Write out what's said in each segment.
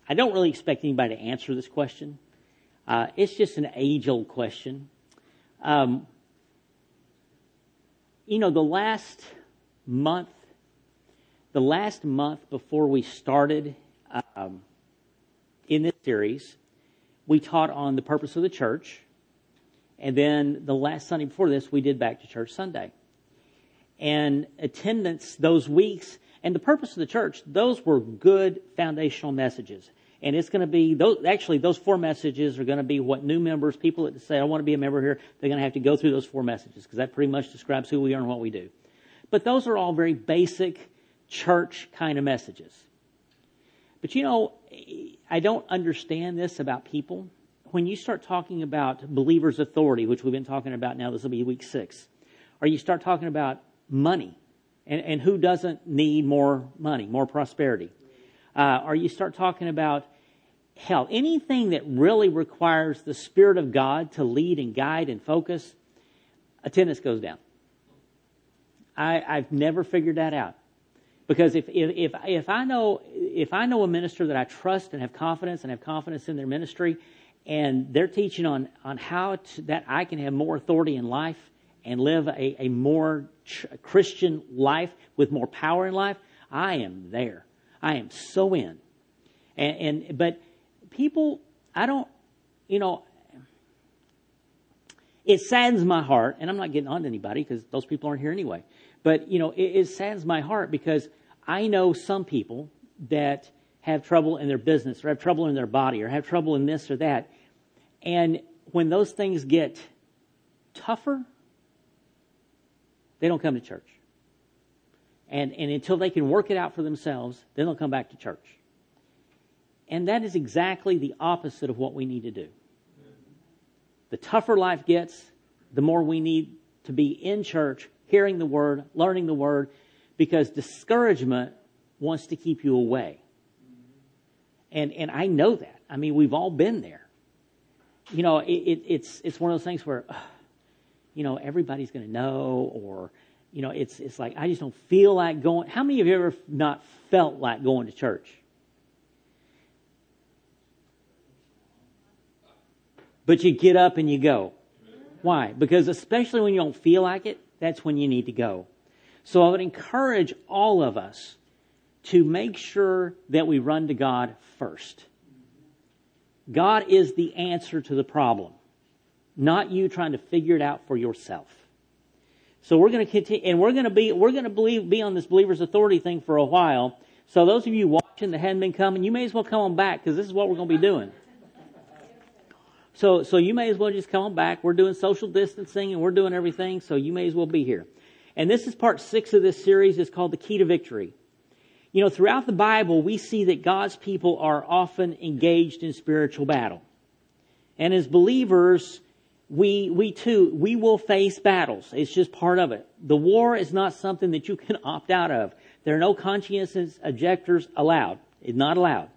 I don't really expect anybody to answer this question. It's just an age-old question. The last month before we started in this series, we taught on the purpose of the church. And then the last Sunday before this, we did Back to Church Sunday. And attendance those weeks and the purpose of the church, those were good foundational messages. And it's going to be, those 4 messages are going to be what new members, people that say, I want to be a member here, they're going to have to go through those 4 messages because that pretty much describes who we are and what we do. But those are all very basic church kind of messages. But I don't understand this about people. When you start talking about believers' authority, which we've been talking about now, this will be week 6, or you start talking about money, and who doesn't need more money, more prosperity, or you start talking about hell, anything that really requires the Spirit of God to lead and guide and focus, attendance goes down. I've never figured that out. Because if I know a minister that I trust and have confidence in their ministry, and they're teaching on how that I can have more authority in life and live a more Christian life with more power in life, I am there. I am so in. But people, it saddens my heart, and I'm not getting on to anybody because those people aren't here anyway. But, it saddens my heart because I know some people that have trouble in their business or have trouble in their body or have trouble in this or that. And when those things get tougher, they don't come to church. And until they can work it out for themselves, then they'll come back to church. And that is exactly the opposite of what we need to do. The tougher life gets, the more we need to be in church, hearing the Word, learning the Word, because discouragement wants to keep you away. And I know that. I mean, we've all been there. It's one of those things where, everybody's going to know, or, it's like, I just don't feel like going. How many of you ever not felt like going to church? But you get up and you go. Why? Because especially when you don't feel like it, that's when you need to go. So I would encourage all of us to make sure that we run to God first. God is the answer to the problem, not you trying to figure it out for yourself. So we're going to continue, and we're going to be on this believer's authority thing for a while. So those of you watching that hadn't been coming, you may as well come on back because this is what we're going to be doing. So you may as well just come on back. We're doing social distancing and we're doing everything, so you may as well be here. And this is part 6 of this series. It's called The Key to Victory. Throughout the Bible, we see that God's people are often engaged in spiritual battle. And as believers, we will face battles. It's just part of it. The war is not something that you can opt out of. There are no conscientious objectors allowed. It's not allowed.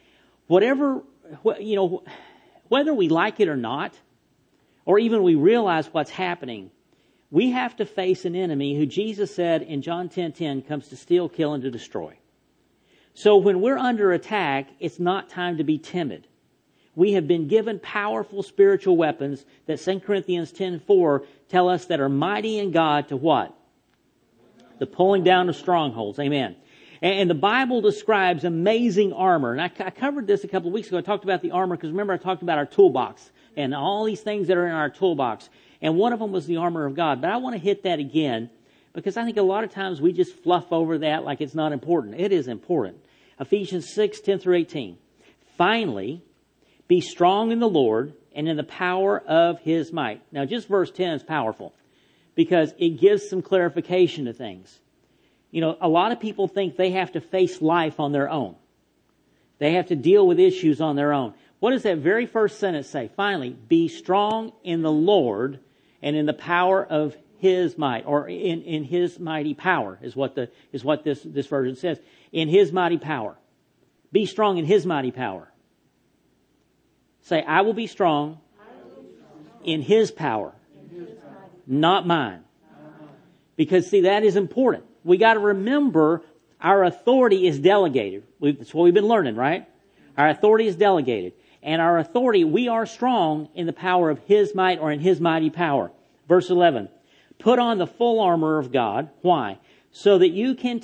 Whether we like it or not, or even we realize what's happening, we have to face an enemy who Jesus said in John 10:10 comes to steal, kill, and to destroy. So when we're under attack, it's not time to be timid. We have been given powerful spiritual weapons that 2 Corinthians 10:4 tell us that are mighty in God to what? The pulling down of strongholds. Amen. And the Bible describes amazing armor. And I covered this a couple of weeks ago. I talked about the armor because remember I talked about our toolbox and all these things that are in our toolbox. And one of them was the armor of God. But I want to hit that again because I think a lot of times we just fluff over that like it's not important. It is important. Ephesians 6:10-18. Finally, be strong in the Lord and in the power of His might. Now just verse 10 is powerful because it gives some clarification to things. A lot of people think they have to face life on their own. They have to deal with issues on their own. What does that very first sentence say? Finally, be strong in the Lord and in the power of His might, or in His mighty power is what this version says. In His mighty power. Be strong in His mighty power. Say, I will be strong in His power, not mine. Because see, that is important. We got to remember our authority is delegated. That's what we've been learning, right? Our authority is delegated. And our authority, we are strong in the power of His might or in His mighty power. Verse 11. Put on the full armor of God. Why? So that you can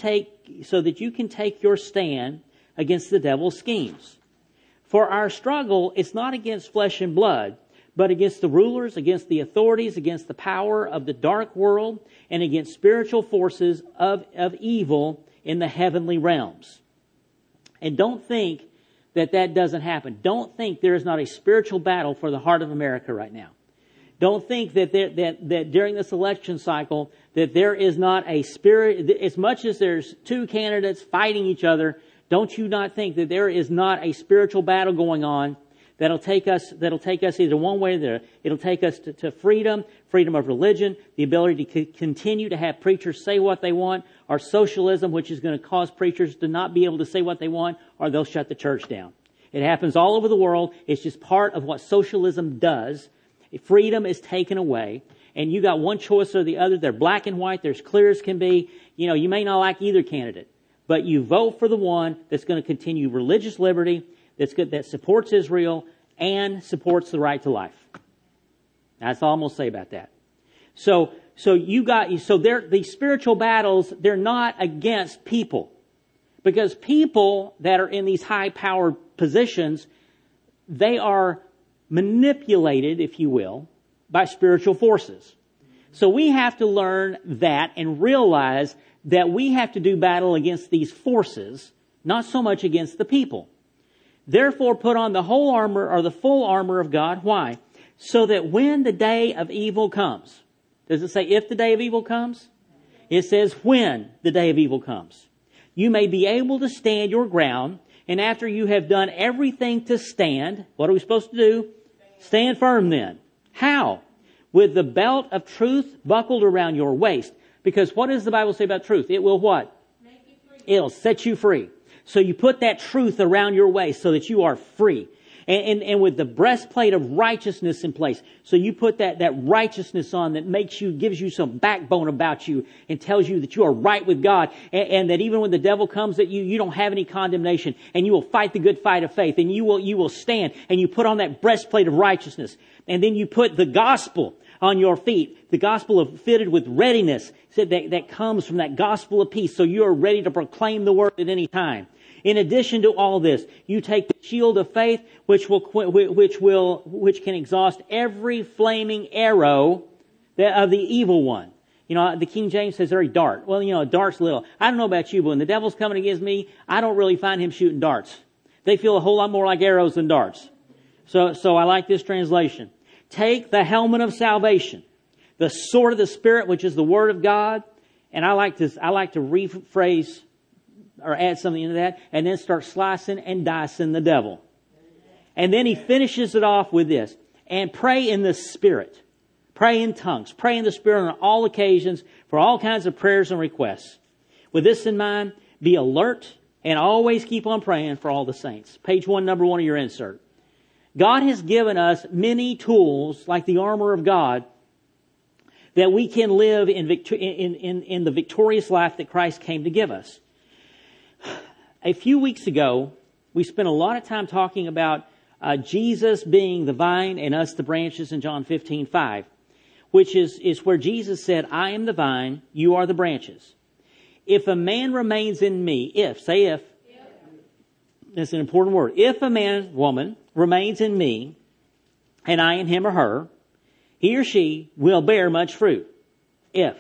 take your stand against the devil's schemes. For our struggle is not against flesh and blood, but against the rulers, against the authorities, against the power of the dark world, and against spiritual forces of evil in the heavenly realms. And don't think that doesn't happen. Don't think there is not a spiritual battle for the heart of America right now. Don't think that during this election cycle that there is not a spirit, as much as there's two candidates fighting each other, don't you not think that there is not a spiritual battle going on that'll take us either one way or the other. It'll take us to freedom of religion, the ability to continue to have preachers say what they want, or socialism, which is going to cause preachers to not be able to say what they want, or they'll shut the church down. It happens all over the world. It's just part of what socialism does. Freedom is taken away, and you got one choice or the other. They're black and white. They're as clear as can be. You know, you may not like either candidate, but you vote for the one that's going to continue religious liberty, that supports Israel and supports the right to life. That's all I'm going to say about that. So these spiritual battles, they're not against people, because people that are in these high-powered positions, they are manipulated, if you will, by spiritual forces. So we have to learn that and realize that we have to do battle against these forces, not so much against the people. Therefore, put on the whole armor or the full armor of God. Why? So that when the day of evil comes. Does it say if the day of evil comes? It says when the day of evil comes. You may be able to stand your ground, and after you have done everything to stand, what are we supposed to do? Stand firm then. How? With the belt of truth buckled around your waist. Because what does the Bible say about truth? It will what? Make you free. It'll set you free. So you put that truth around your waist so that you are free. And with the breastplate of righteousness in place. So you put that righteousness on that gives you some backbone about you and tells you that you are right with God. And that even when the devil comes at you, you don't have any condemnation. And you will fight the good fight of faith. And you will stand. And you put on that breastplate of righteousness. And then you put the gospel on your feet. The gospel fitted with readiness. So that comes from that gospel of peace. So you are ready to proclaim the word at any time. In addition to all this, you take the shield of faith, which can exhaust every flaming arrow of the evil one. You know, the King James says every dart. Well, you know, a dart's little. I don't know about you, but when the devil's coming against me, I don't really find him shooting darts. They feel a whole lot more like arrows than darts. So I like this translation. Take the helmet of salvation, the sword of the Spirit, which is the Word of God. And I like to rephrase or add something into that, and then start slicing and dicing the devil. And then he finishes it off with this. And pray in the Spirit. Pray in tongues. Pray in the Spirit on all occasions for all kinds of prayers and requests. With this in mind, be alert and always keep on praying for all the saints. Page 1, number 1 of your insert. God has given us many tools, like the armor of God, that we can live in the victorious life that Christ came to give us. A few weeks ago, we spent a lot of time talking about Jesus being the vine and us the branches in John 15:5, which is where Jesus said, I am the vine, you are the branches. If a man remains in me, if, that's an important word. If a man, woman, remains in me, and I in him or her, he or she will bear much fruit. If.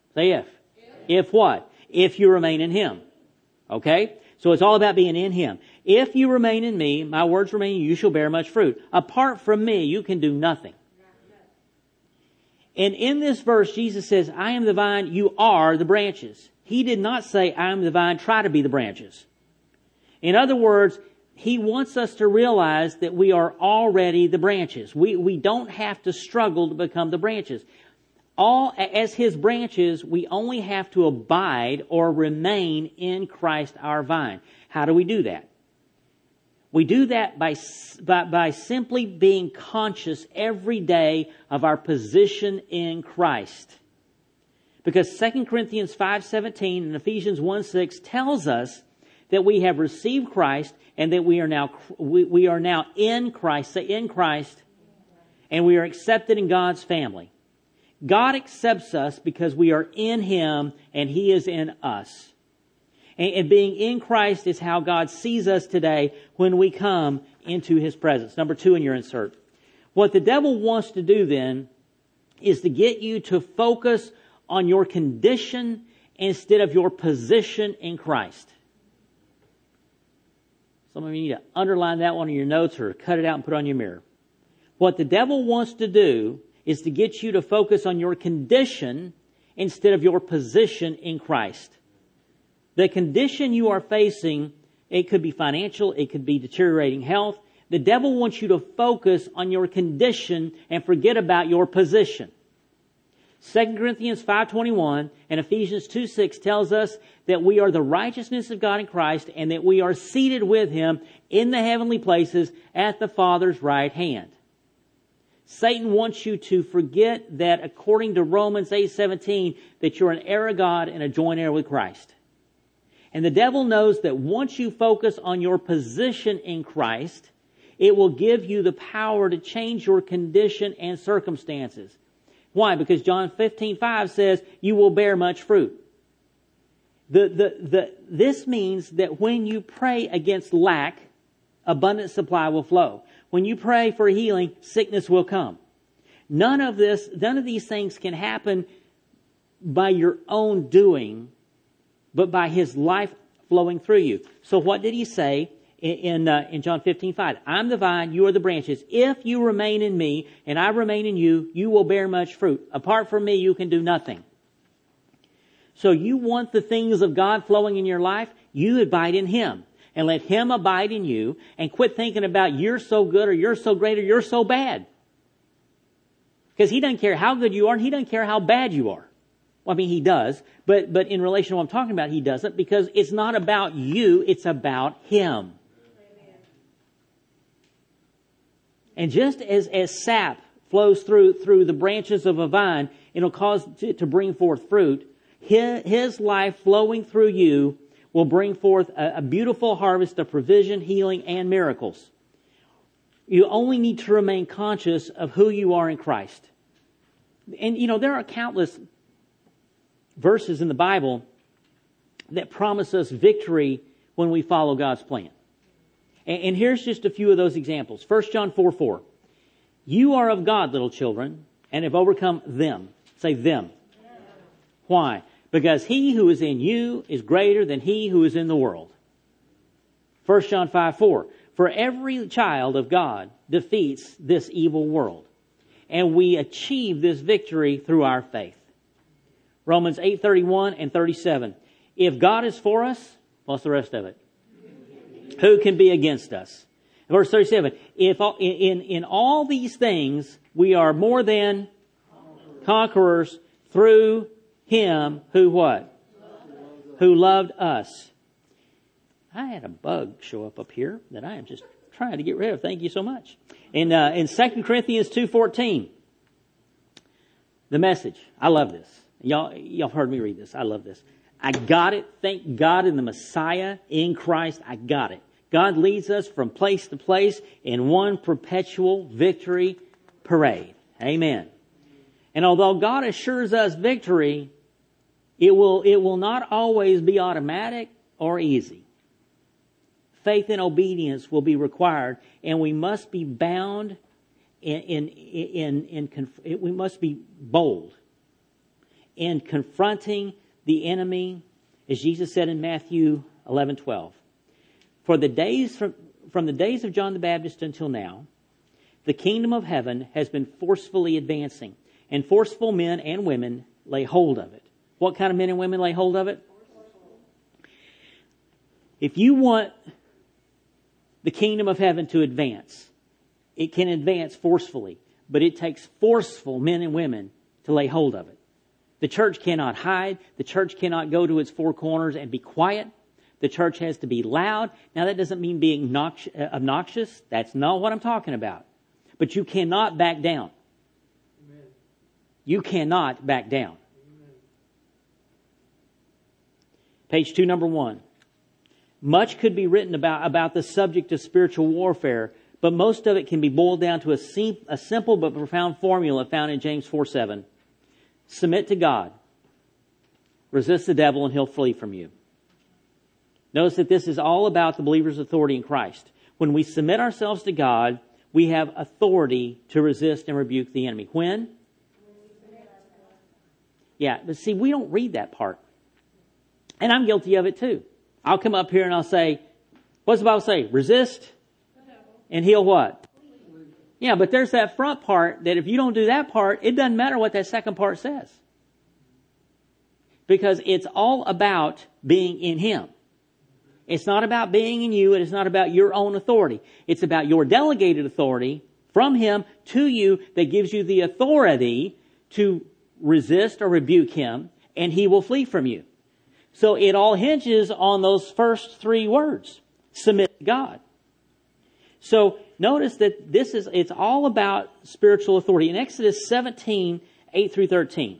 If what? If you remain in him. Okay? So it's all about being in him. If you remain in me, my words remain in you, you shall bear much fruit. Apart from me, you can do nothing. And in this verse, Jesus says, I am the vine, you are the branches. He did not say, I am the vine, try to be the branches. In other words, he wants us to realize that we are already the branches. We don't have to struggle to become the branches. As his branches, we only have to abide or remain in Christ our vine. How do we do that? We do that by simply being conscious every day of our position in Christ. Because 2 Corinthians 5:17 and Ephesians 1:6 tells us that we have received Christ and that we are now in Christ. Say in Christ. And we are accepted in God's family. God accepts us because we are in Him and He is in us. And being in Christ is how God sees us today when we come into His presence. Number 2 in your insert. What the devil wants to do then is to get you to focus on your condition instead of your position in Christ. Some of you need to underline that one in your notes or cut it out and put it on your mirror. What the devil wants to do is to get you to focus on your condition instead of your position in Christ. The condition you are facing, it could be financial, it could be deteriorating health. The devil wants you to focus on your condition and forget about your position. 2 Corinthians 5:21 and Ephesians 2:6 tells us that we are the righteousness of God in Christ and that we are seated with Him in the heavenly places at the Father's right hand. Satan wants you to forget that according to Romans 8:17 that you're an heir of God and a joint heir with Christ. And the devil knows that once you focus on your position in Christ, it will give you the power to change your condition and circumstances. Why? Because John 15:5 says, you will bear much fruit. This means that when you pray against lack, abundant supply will flow. When you pray for healing, sickness will come. None of these things can happen by your own doing, but by His life flowing through you. So what did He say in John 15:5? I'm the vine, you are the branches. If you remain in me and I remain in you, you will bear much fruit. Apart from me, you can do nothing. So you want the things of God flowing in your life, you abide in Him. And let Him abide in you and quit thinking about you're so good or you're so great or you're so bad. Because He doesn't care how good you are and He doesn't care how bad you are. Well, I mean, He does, but in relation to what I'm talking about, He doesn't, because it's not about you, it's about Him. Amen. And just as sap flows through the branches of a vine, it'll cause it to bring forth fruit, His life flowing through you will bring forth a beautiful harvest of provision, healing, and miracles. You only need to remain conscious of who you are in Christ. And, there are countless verses in the Bible that promise us victory when we follow God's plan. And here's just a few of those examples. 1 John 4:4. You are of God, little children, and have overcome them. Say them. Why? Because he who is in you is greater than he who is in the world. 1 John 5:4. For every child of God defeats this evil world. And we achieve this victory through our faith. Romans 8:31 and 37. If God is for us, what's the rest of it? Who can be against us? Verse 37. If in all these things we are more than conquerors through Him who what? Who loved us. I had a bug show up here that I am just trying to get rid of. Thank you so much. In 2 Corinthians 2:14, the Message. I love this. Y'all heard me read this. I love this. I got it. Thank God in the Messiah, in Christ, I got it. God leads us from place to place in one perpetual victory parade. Amen. And although God assures us victory, it will not always be automatic or easy. Faith and obedience will be required, and we must be bound we must be bold in confronting the enemy, as Jesus said in Matthew 11:12. For the days from the days of John the Baptist until now, the kingdom of heaven has been forcefully advancing, and forceful men and women lay hold of it. What kind of men and women lay hold of it? If you want the kingdom of heaven to advance, it can advance forcefully, but it takes forceful men and women to lay hold of it. The church cannot hide. The church cannot go to its four corners and be quiet. The church has to be loud. Now, that doesn't mean being obnoxious. That's not what I'm talking about. But you cannot back down. Amen. You cannot back down. Amen. Page 2, number 1. Much could be written about the subject of spiritual warfare, but most of it can be boiled down to a simple but profound formula found in James 4:7. Submit to God. Resist the devil and he'll flee from you. Notice that this is all about the believer's authority in Christ. When we submit ourselves to God, we have authority to resist and rebuke the enemy. When? Yeah, but see, we don't read that part. And I'm guilty of it too. I'll come up here and I'll say, what's the Bible say? Resist and he'll what? Yeah, but there's that front part that if you don't do that part, it doesn't matter what that second part says. Because it's all about being in Him. It's not about being in you, and it's not about your own authority. It's about your delegated authority from Him to you that gives you the authority to resist or rebuke Him, and He will flee from you. So it all hinges on those first three words. Submit to God. So notice that it's all about spiritual authority. In Exodus 17, 8 through 13,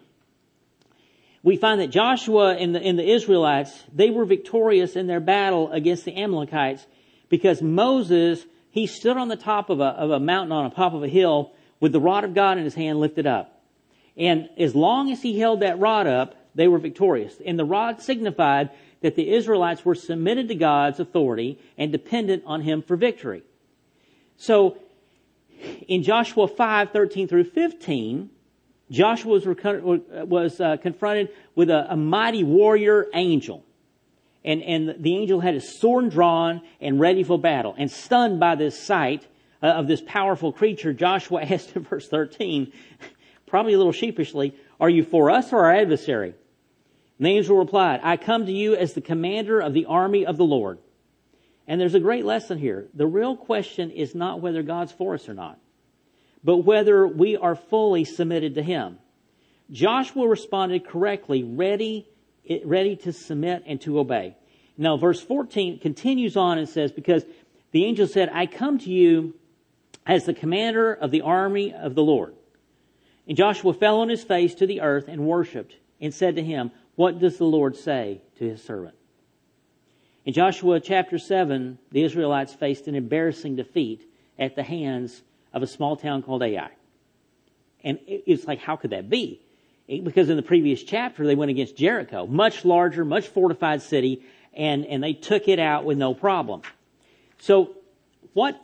we find that Joshua and the Israelites, they were victorious in their battle against the Amalekites because Moses, he stood on the top of a mountain on the top of a hill with the rod of God in his hand lifted up. And as long as he held that rod up, they were victorious. And the rod signified that the Israelites were submitted to God's authority and dependent on Him for victory. So, in Joshua 5, 13 through 15, Joshua was confronted with a mighty warrior angel. And the angel had his sword drawn and ready for battle. And stunned by this sight of this powerful creature, Joshua asked in verse 13, probably a little sheepishly, "Are you for us or our adversary?" And the angel replied, "I come to you as the commander of the army of the Lord." And there's a great lesson here. The real question is not whether God's for us or not, but whether we are fully submitted to Him. Joshua responded correctly, ready to submit and to obey. Now, verse 14 continues on and says, because the angel said, "I come to you as the commander of the army of the Lord." And Joshua fell on his face to the earth and worshipped and said to him, "What does the Lord say to His servant?" In Joshua chapter 7, the Israelites faced an embarrassing defeat at the hands of a small town called Ai. And it's like, how could that be? Because in the previous chapter, they went against Jericho, much larger, much fortified city, and they took it out with no problem. So what,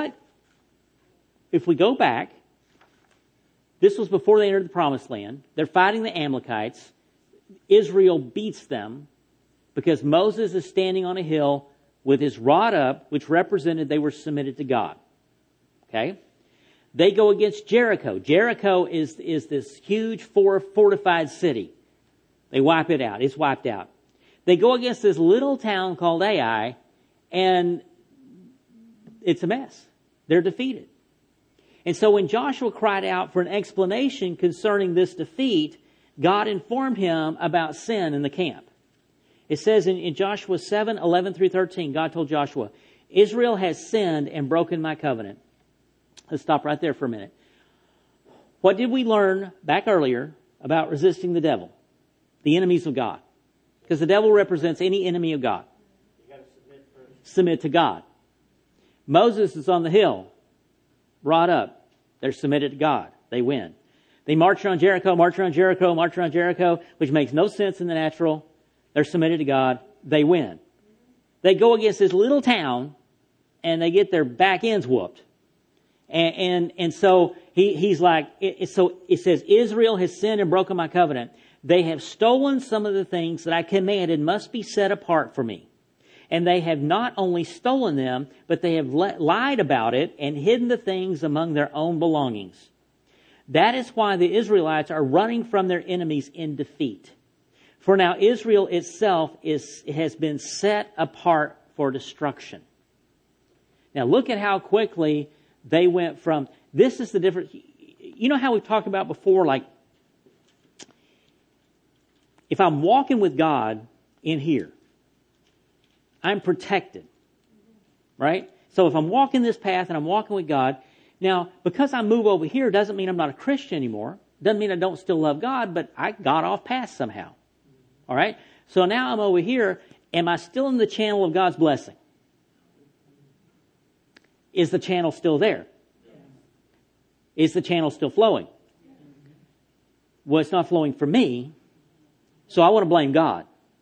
if we go back, this was before they entered the Promised Land. They're fighting the Amalekites. Israel beats them because Moses is standing on a hill with his rod up, which represented they were submitted to God. Okay? They go against Jericho. Jericho is this huge fortified city. They wipe it out. It's wiped out. They go against this little town called Ai, and it's a mess. They're defeated. And so when Joshua cried out for an explanation concerning this defeat, God informed him about sin in the camp. It says in Joshua 7, 11 through 13, God told Joshua, "Israel has sinned and broken my covenant." Let's stop right there for a minute. What did we learn back earlier about resisting the devil? The enemies of God. Because the devil represents any enemy of God. You got to submit first. Submit to God. Moses is on the hill, rod up. They're submitted to God. They win. They march around Jericho, which makes no sense in the natural. They're submitted to God. They win. They go against this little town, and they get their back ends whooped. And so he's like, so it says, "Israel has sinned and broken my covenant. They have stolen some of the things that I commanded must be set apart for me. And they have not only stolen them, but they have lied about it and hidden the things among their own belongings. That is why the Israelites are running from their enemies in defeat. For now Israel itself has been set apart for destruction." Now look at how quickly they went from, this is the difference. You know how we've talked about before, like, if I'm walking with God in here, I'm protected, right? So if I'm walking this path and I'm walking with God, now, because I move over here doesn't mean I'm not a Christian anymore. Doesn't mean I don't still love God, but I got off path somehow. All right? So now I'm over here, Am I still in the channel of God's blessing? Is the channel still there? Is the channel still flowing? Well, it's not flowing for me, so I want to blame God.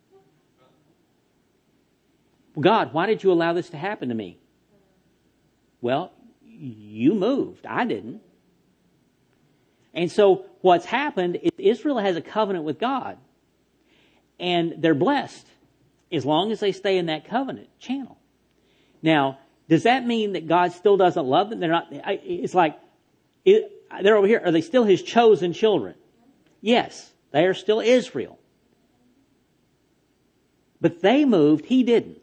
God, why did you allow this to happen to me? Well, you moved. I didn't. And so what's happened is Israel has a covenant with God. And they're blessed as long as they stay in that covenant channel. Now, does that mean that God still doesn't love them? They're not. It's like, they're over here. Are they still His chosen children? Yes, they are still Israel. But they moved, He didn't.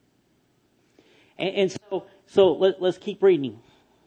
And so let's keep reading.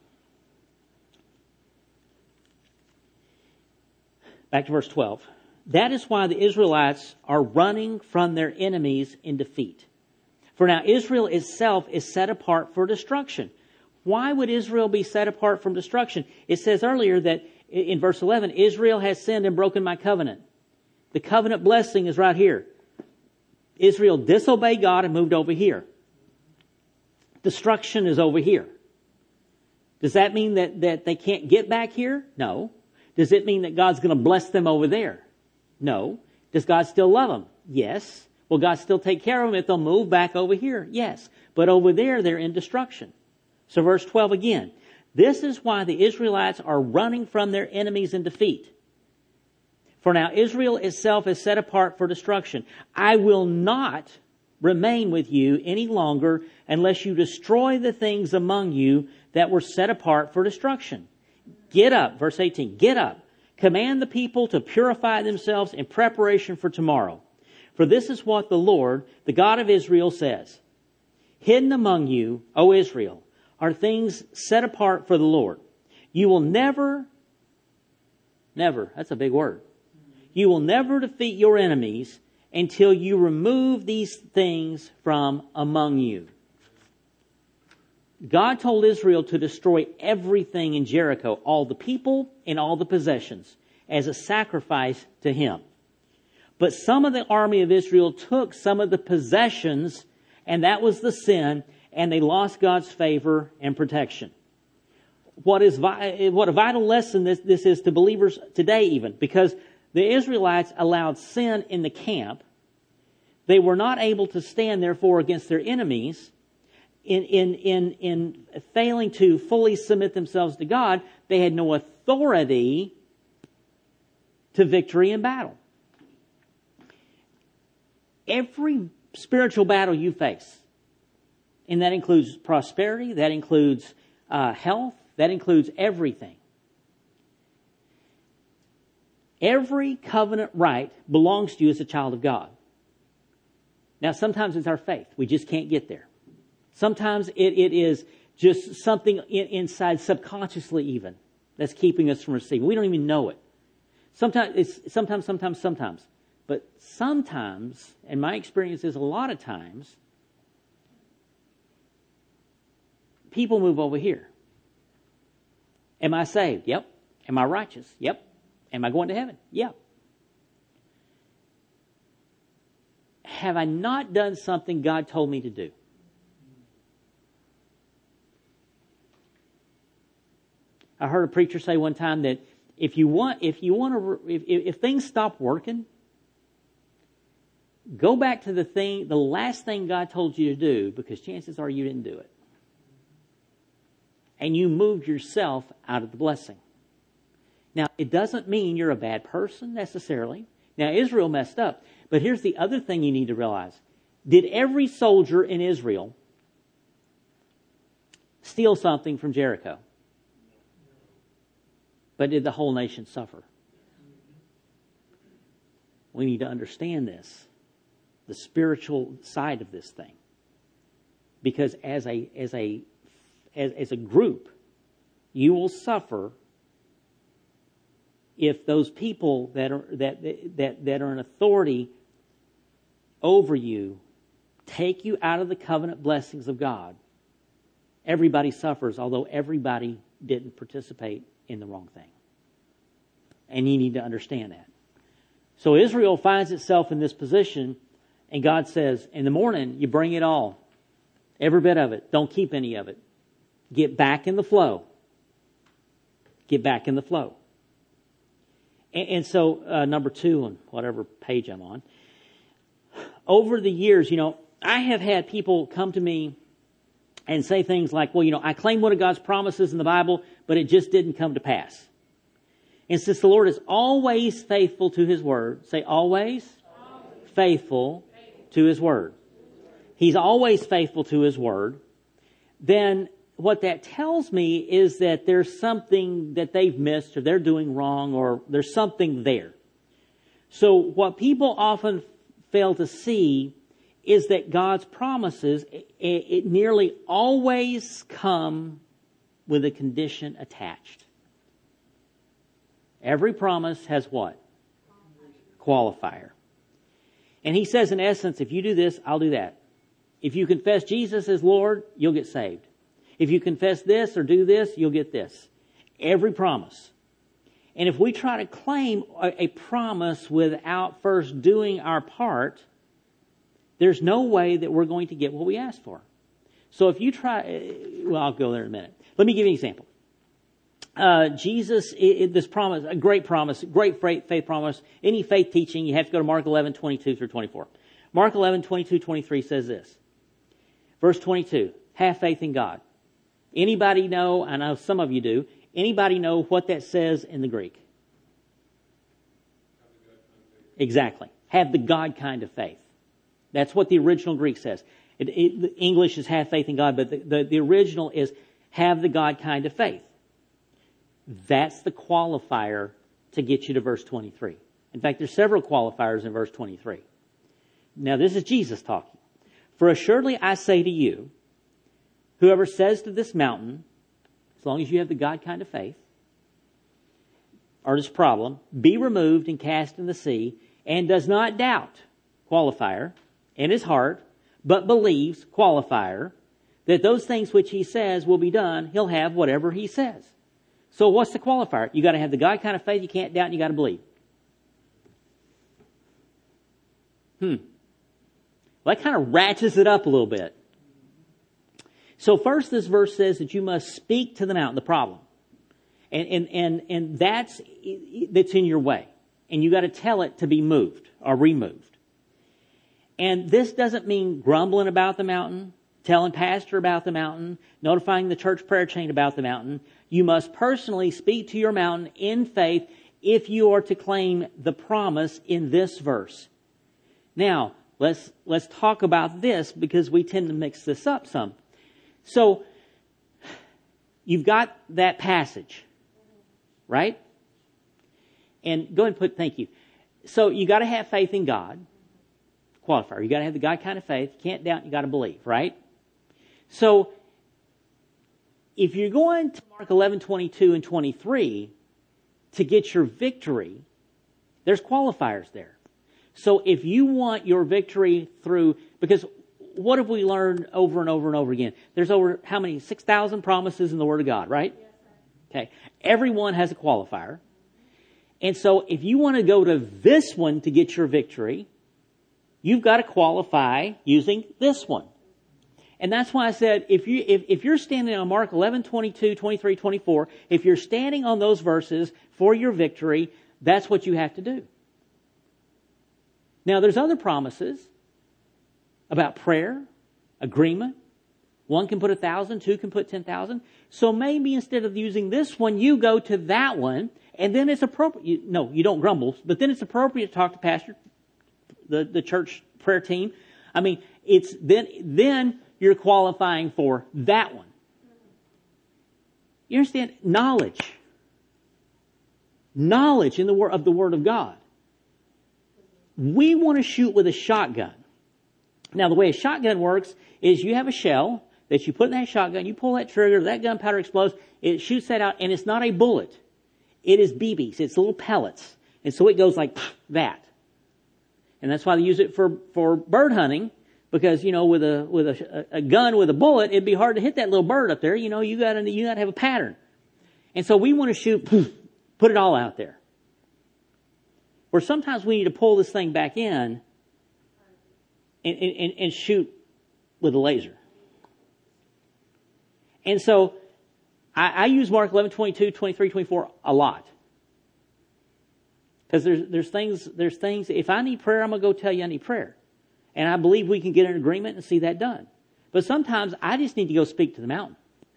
Back to verse 12. That is why the Israelites are running from their enemies in defeat. For now Israel itself is set apart for destruction. Why would Israel be set apart from destruction? It says earlier that in verse 11, Israel has sinned and broken my covenant. The covenant blessing is right here. Israel disobeyed God and moved over here. Destruction is over here. Does that mean that they can't get back here? No. Does it mean that God's going to bless them over there? No. Does God still love them? Yes. Will God still take care of them if they'll move back over here? Yes. But over there, they're in destruction. So verse 12 again. This is why the Israelites are running from their enemies in defeat. For now Israel itself is set apart for destruction. I will not remain with you any longer unless you destroy the things among you that were set apart for destruction. Get up, verse 18, get up. Command the people to purify themselves in preparation for tomorrow. For this is what the Lord, the God of Israel, says. Hidden among you, O Israel, are things set apart for the Lord. You will never, that's a big word. You will never defeat your enemies until you remove these things from among you. God told Israel to destroy everything in Jericho, all the people and all the possessions, as a sacrifice to Him. But some of the army of Israel took some of the possessions, and that was the sin, and they lost God's favor and protection. What a vital lesson this is to believers today even, because the Israelites allowed sin in the camp. They were not able to stand, therefore, against their enemies. In failing to fully submit themselves to God, they had no authority to victory in battle. Every spiritual battle you face, and that includes prosperity, that includes health, that includes everything. Every covenant right belongs to you as a child of God. Now, sometimes it's our faith. We just can't get there. Sometimes it is just something inside subconsciously even that's keeping us from receiving. We don't even know it. Sometimes. But sometimes, and my experience is a lot of times, people move over here. Am I saved? Yep. Am I righteous? Yep. Am I going to heaven? Yep. Have I not done something God told me to do? I heard a preacher say one time that if things stop working, go back to the last thing God told you to do, because chances are you didn't do it. And you moved yourself out of the blessing. Now, it doesn't mean you're a bad person necessarily. Now, Israel messed up. But here's the other thing you need to realize. Did every soldier in Israel steal something from Jericho? But did the whole nation suffer? We need to understand this, the spiritual side of this thing. Because as a group, you will suffer if those people that are in authority over you take you out of the covenant blessings of God. Everybody suffers, although everybody didn't participate in the wrong thing. And you need to understand that. So Israel finds itself in this position, And God says, in the morning, you bring it all. Every bit of it. Don't keep any of it. Get back in the flow. Get back in the flow. And so, number 2 on whatever page I'm on. Over the years, I have had people come to me and say things like, well, I claim one of God's promises in the Bible, but it just didn't come to pass. And since the Lord is always faithful to His Word, say always, faithful to His Word. He's always faithful to His Word. Then what that tells me is that there's something that they've missed or they're doing wrong or there's something there. So what people often fail to see is that God's promises, it nearly always come with a condition attached. Every promise has what? Qualifier. And He says, in essence, if you do this, I'll do that. If you confess Jesus as Lord, you'll get saved. If you confess this or do this, you'll get this. Every promise. And if we try to claim a promise without first doing our part, there's no way that we're going to get what we asked for. So if you try, I'll go there in a minute. Let me give you an example. Jesus, this promise, a great faith promise. Any faith teaching, you have to go to Mark 11:22 through 24. Mark 11:22-23 says this. Verse 22, have faith in God. Anybody know, I know some of you do, anybody know what that says in the Greek? Exactly. Have the God kind of faith. That's what the original Greek says. The English is have faith in God, but the original is have the God kind of faith. That's the qualifier to get you to verse 23. In fact, there's several qualifiers in verse 23. Now, this is Jesus talking. For assuredly I say to you, whoever says to this mountain, as long as you have the God kind of faith, or this problem, be removed and cast in the sea, and does not doubt, qualifier, in his heart, but believes, qualifier, that those things which he says will be done, he'll have whatever he says. So what's the qualifier? You got to have the God kind of faith, you can't doubt, and you got to believe. Well, that kind of ratchets it up a little bit. So first, this verse says that you must speak to the mountain, the problem. And that's in your way. And you got to tell it to be moved or removed. And this doesn't mean grumbling about the mountain, telling pastor about the mountain, notifying the church prayer chain about the mountain. You must personally speak to your mountain in faith if you are to claim the promise in this verse. Now, let's talk about this because we tend to mix this up some. So, you've got that passage, right? And go ahead and put, thank you. So, you got to have faith in God. Qualifier. You got to have the God kind of faith. You can't doubt, you got to believe, right? So, if you're going to Mark 11:22 and 23 to get your victory, there's qualifiers there. So if you want your victory through, because what have we learned over and over and over again? There's over, how many? 6,000 promises in the Word of God, right? Yes, okay. Everyone has a qualifier. And so if you want to go to this one to get your victory, you've got to qualify using this one. And that's why I said, if you're standing on Mark 11:22, 23, 24, if you're standing on those verses for your victory, that's what you have to do. Now, there's other promises about prayer, agreement. One can put 1,000, two can put 10,000. So maybe instead of using this one, you go to that one, and then it's appropriate. You don't grumble, but then it's appropriate to talk to pastor, the church prayer team. I mean, it's then you're qualifying for that one. You understand? Knowledge in the word of the Word of God. We want to shoot with a shotgun. Now, the way a shotgun works is you have a shell that you put in that shotgun, you pull that trigger, that gunpowder explodes, it shoots that out, and it's not a bullet. It is BBs. It's little pellets. And so it goes like that. And that's why they use it for bird hunting, because, with a gun with a bullet, it'd be hard to hit that little bird up there. You gotta have a pattern. And so we want to shoot, put it all out there. Where sometimes we need to pull this thing back in and shoot with a laser. And so I use Mark 11, 22, 23, 24 a lot. Because there's things, if I need prayer, I'm going to go tell you I need prayer. And I believe we can get an agreement and see that done. But sometimes I just need to go speak to the mountain.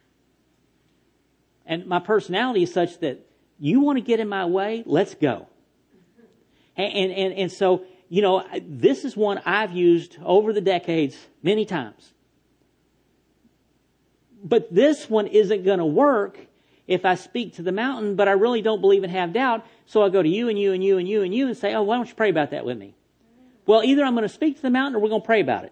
And my personality is such that you want to get in my way, let's go. And so, this is one I've used over the decades many times. But this one isn't going to work if I speak to the mountain, but I really don't believe and have doubt. So I go to you and you and you and you and you and say, oh, why don't you pray about that with me? Well, either I'm going to speak to the mountain or we're going to pray about it.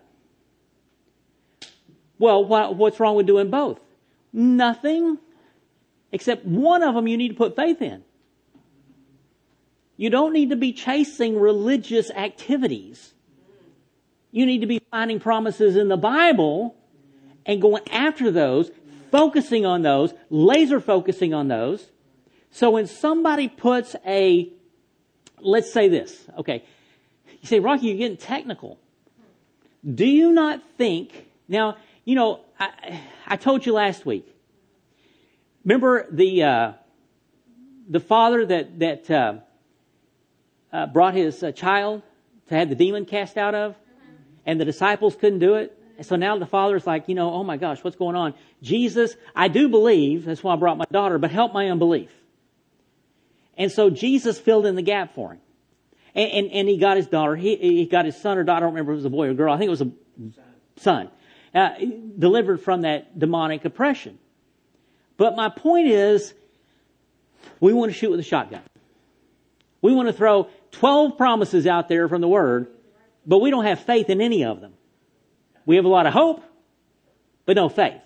Well, what's wrong with doing both? Nothing, except one of them you need to put faith in. You don't need to be chasing religious activities. You need to be finding promises in the Bible and going after those, focusing on those, laser focusing on those. So when somebody puts let's say this, okay. You say, Rocky, you're getting technical. Do you not think, now, I told you last week, remember the father that brought his child to have the demon cast out of, and the disciples couldn't do it? And so now the father's like, oh my gosh, what's going on? Jesus, I do believe, that's why I brought my daughter, but help my unbelief. And so Jesus filled in the gap for him. And he got his daughter, he got his son or daughter, I don't remember if it was a boy or a girl, I think it was a son, delivered from that demonic oppression. But my point is, we want to shoot with a shotgun. We want to throw 12 promises out there from the Word, but we don't have faith in any of them. We have a lot of hope, but no faith.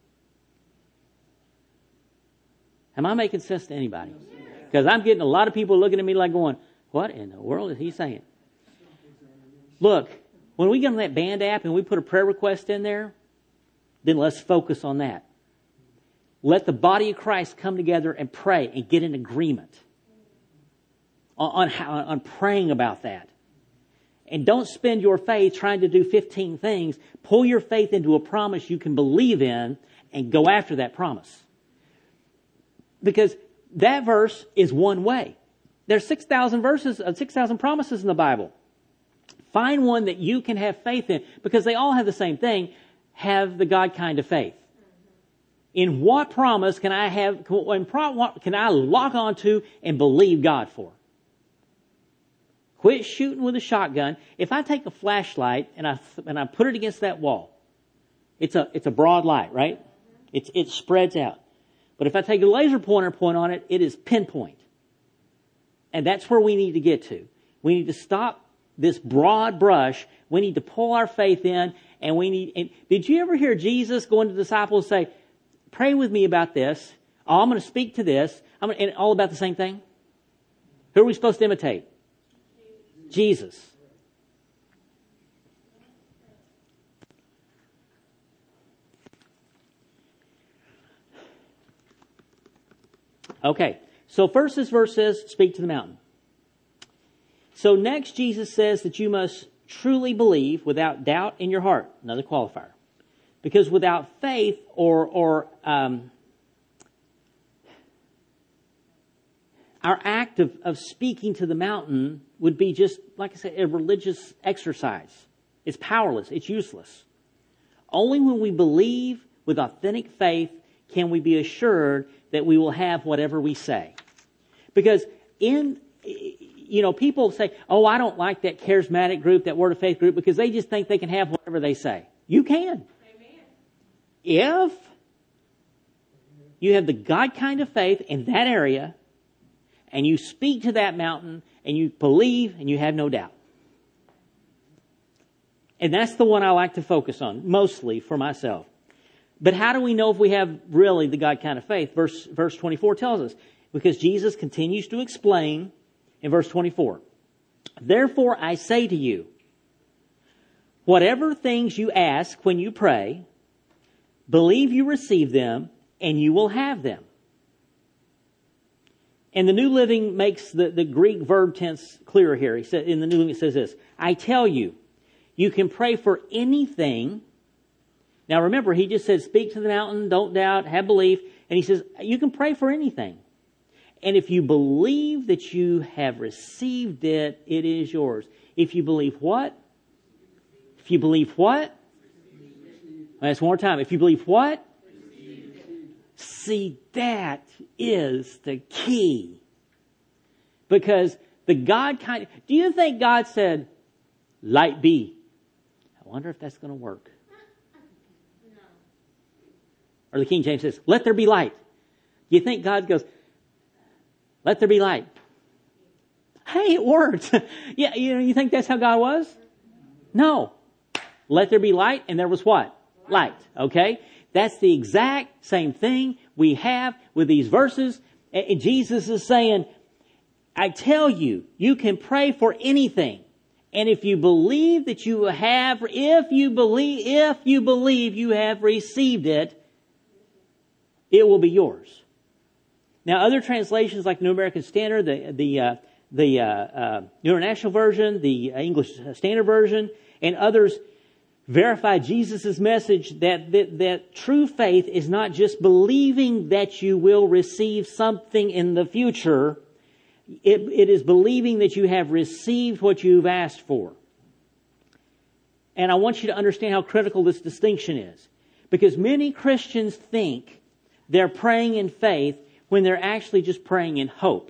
Am I making sense to anybody? Because I'm getting a lot of people looking at me like going, what in the world is he saying? Look, when we get on that band app and we put a prayer request in there, then let's focus on that. Let the body of Christ come together and pray and get in agreement on praying about that. And don't spend your faith trying to do 15 things. Pull your faith into a promise you can believe in and go after that promise. Because that verse is one way. There's 6,000 verses, 6,000 promises in the Bible. Find one that you can have faith in, because they all have the same thing. Have the God kind of faith. In what promise can I have? Can I lock onto and believe God for? Quit shooting with a shotgun. If I take a flashlight and I put it against that wall, it's a broad light, right? It spreads out. But if I take a laser pointer point on it, it is pinpoint. And that's where we need to get to. We need to stop this broad brush. We need to pull our faith in, and did you ever hear Jesus going to the disciples and say, pray with me about this. Oh, I'm going to speak to this. And all about the same thing? Who are we supposed to imitate? Jesus. Okay. So first this verse says, speak to the mountain. So next Jesus says that you must truly believe without doubt in your heart. Another qualifier. Because without faith or our act of speaking to the mountain would be just, like I said, a religious exercise. It's powerless. It's useless. Only when we believe with authentic faith can we be assured that we will have whatever we say. Because people say, oh, I don't like that charismatic group, that Word of Faith group, because they just think they can have whatever they say. You can. Amen. If you have the God kind of faith in that area, and you speak to that mountain, and you believe, and you have no doubt. And that's the one I like to focus on, mostly for myself. But how do we know if we have really the God kind of faith? Verse 24 tells us. Because Jesus continues to explain in verse 24. Therefore I say to you, whatever things you ask when you pray, believe you receive them, and you will have them. And the New Living makes the Greek verb tense clearer here. He said, in the New Living it says this, I tell you, You can pray for anything. Now remember, he just said, speak to the mountain, don't doubt, have belief. And he says, you can pray for anything. And if you believe that you have received it, it is yours. If you believe what? If you believe what? That's one more time. If you believe what? See, that is the key. Because the God kind... Do you think God said, light be? I wonder if that's going to work. Or the King James says, let there be light. You think God goes, let there be light? Hey, it worked. Yeah, you think that's how God was? No. Let there be light, and there was what? Light. Okay? That's the exact same thing we have with these verses. And Jesus is saying, I tell you, you can pray for anything. And if you believe that you have, if you believe you have received it, it will be yours. Now, other translations like New American Standard, the New International Version, the English Standard Version, and others verify Jesus' message that true faith is not just believing that you will receive something in the future. It is believing that you have received what you've asked for. And I want you to understand how critical this distinction is. Because many Christians think they're praying in faith when they're actually just praying in hope.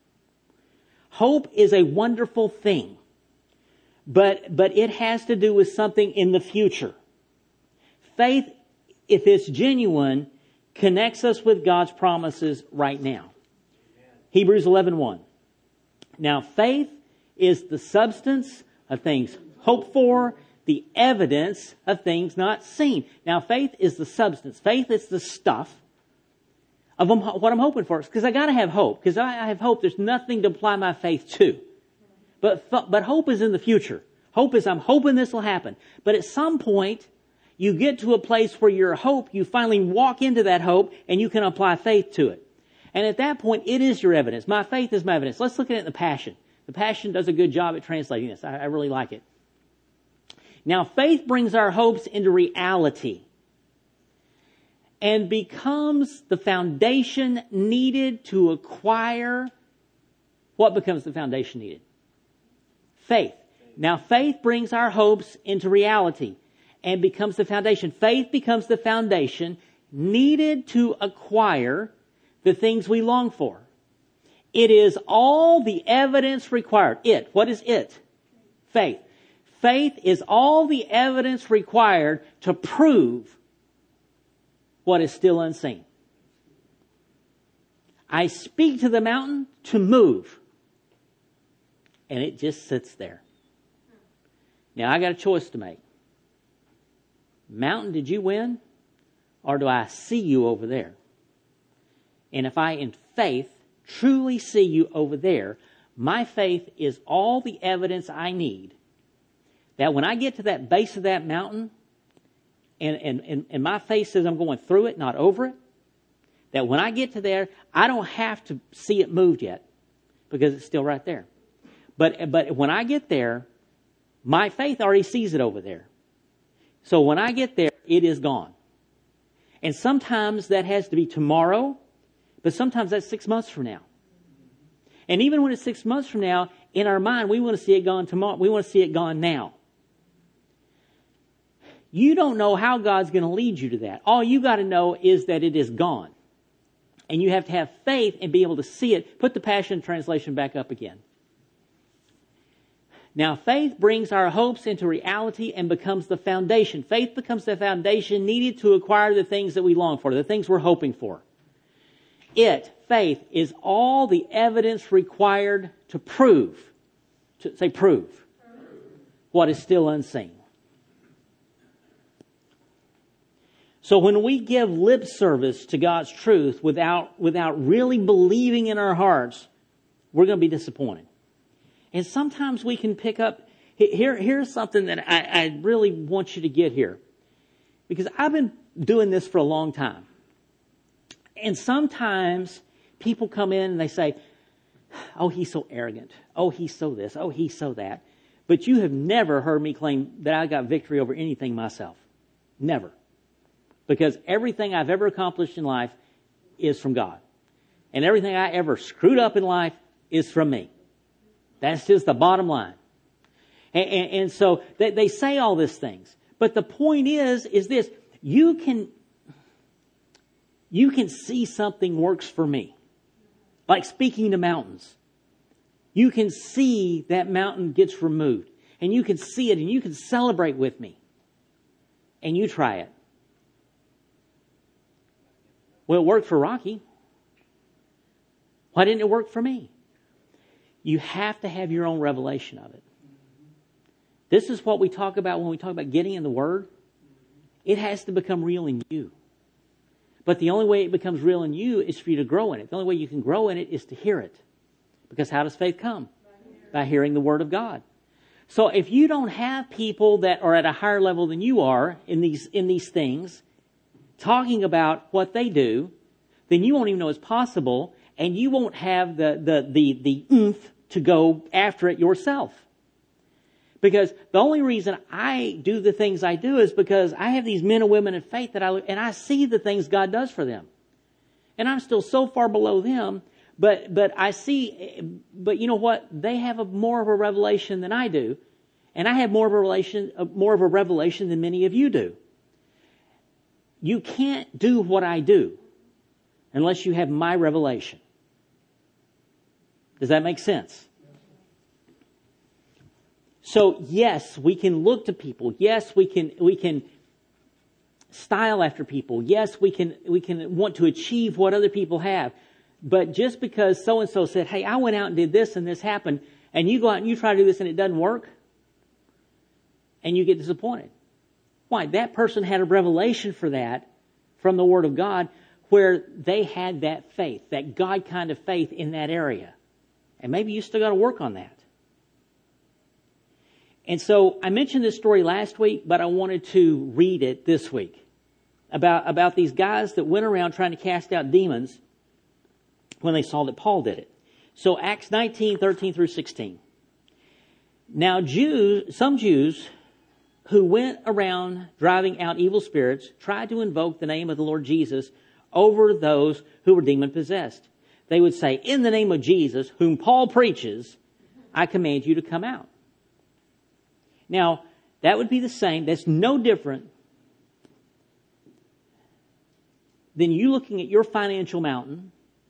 Hope is a wonderful thing. But it has to do with something in the future. Faith, if it's genuine, connects us with God's promises right now. Hebrews 11:1. Now, faith is the substance of things hoped for, the evidence of things not seen. Now, faith is the substance. Faith is the stuff of what I'm hoping for. Because I got to have hope. Because I have hope. There's nothing to apply my faith to. But hope is in the future. Hope is I'm hoping this will happen. But at some point, you get to a place where your hope, you finally walk into that hope and you can apply faith to it. And at that point, it is your evidence. My faith is my evidence. Let's look at it in the Passion. The Passion does a good job at translating this. I really like it. Now, faith brings our hopes into reality and becomes the foundation needed to acquire. What becomes the foundation needed? Faith. Now, faith brings our hopes into reality and becomes the foundation. Faith becomes the foundation needed to acquire the things we long for. It is all the evidence required. What is it? Faith. Faith is all the evidence required to prove what is still unseen. I speak to the mountain to move, and it just sits there. Now, I got a choice to make. Mountain, did you win? Or do I see you over there? And if I, in faith, truly see you over there, my faith is all the evidence I need that when I get to that base of that mountain, and my faith says I'm going through it, not over it, that when I get to there, I don't have to see it moved yet because it's still right there. But when I get there, my faith already sees it over there. So when I get there, it is gone. And sometimes that has to be tomorrow, but sometimes that's 6 months from now. And even when it's 6 months from now, in our mind, we want to see it gone tomorrow. We want to see it gone now. You don't know how God's going to lead you to that. All you got to know is that it is gone. And you have to have faith and be able to see it. Put the Passion Translation back up again. Now, faith brings our hopes into reality and becomes the foundation. Faith becomes the foundation needed to acquire the things that we long for, the things we're hoping for. Faith, is all the evidence required to prove, what is still unseen. So when we give lip service to God's truth without really believing in our hearts, we're going to be disappointed. And sometimes we can pick up, here's something that I really want you to get here. Because I've been doing this for a long time. And sometimes people come in and they say, oh, he's so arrogant. Oh, he's so this. Oh, he's so that. But you have never heard me claim that I got victory over anything myself. Never. Because everything I've ever accomplished in life is from God. And everything I ever screwed up in life is from me. That's just the bottom line. And so they say all these things. But the point is this. You can see something works for me. Like speaking to mountains. You can see that mountain gets removed. And you can see it and you can celebrate with me. And you try it. Well, it worked for Rocky. Why didn't it work for me? You have to have your own revelation of it. This is what we talk about when we talk about getting in the Word. It has to become real in you. But the only way it becomes real in you is for you to grow in it. The only way you can grow in it is to hear it. Because how does faith come? By hearing the Word of God. So if you don't have people that are at a higher level than you are in these things, talking about what they do, then you won't even know it's possible, and you won't have the oomph to go after it yourself. Because the only reason I do the things I do is because I have these men and women of faith that I see the things God does for them. And I'm still so far below them, but you know what? They have more of a revelation than I do. And I have more of a revelation than many of you do. You can't do what I do unless you have my revelation. Does that make sense? So yes, we can look to people. Yes, we can style after people. Yes, we can want to achieve what other people have. But just because so-and-so said, hey, I went out and did this and this happened, and you go out and you try to do this and it doesn't work, and you get disappointed. Why? That person had a revelation for that from the Word of God where they had that faith, that God kind of faith in that area. And maybe you still got to work on that. And so I mentioned this story last week, but I wanted to read it this week about these guys that went around trying to cast out demons when they saw that Paul did it. So Acts 19:13 through 16. Now some Jews who went around driving out evil spirits tried to invoke the name of the Lord Jesus over those who were demon-possessed. They would say, in the name of Jesus, whom Paul preaches, I command you to come out. Now, that would be the same. That's no different than you looking at your financial mountain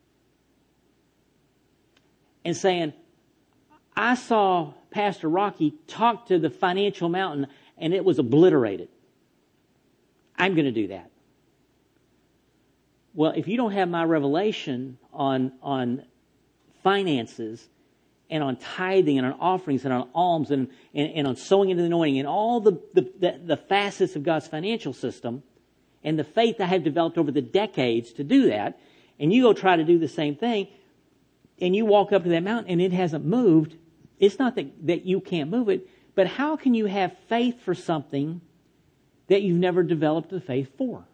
and saying, I saw Pastor Rocky talk to the financial mountain and it was obliterated. I'm going to do that. Well, if you don't have my revelation on finances and on tithing and on offerings and on alms and on sowing into the anointing and all the facets of God's financial system and the faith I have developed over the decades to do that, and you go try to do the same thing, and you walk up to that mountain and it hasn't moved, it's not that you can't move it, but how can you have faith for something that you've never developed the faith for?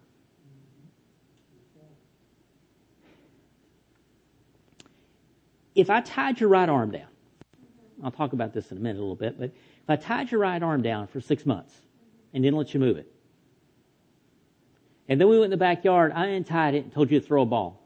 If I tied your right arm down, I'll talk about this in a minute a little bit, but if I tied your right arm down for 6 months and didn't let you move it, and then we went in the backyard, I untied it and told you to throw a ball,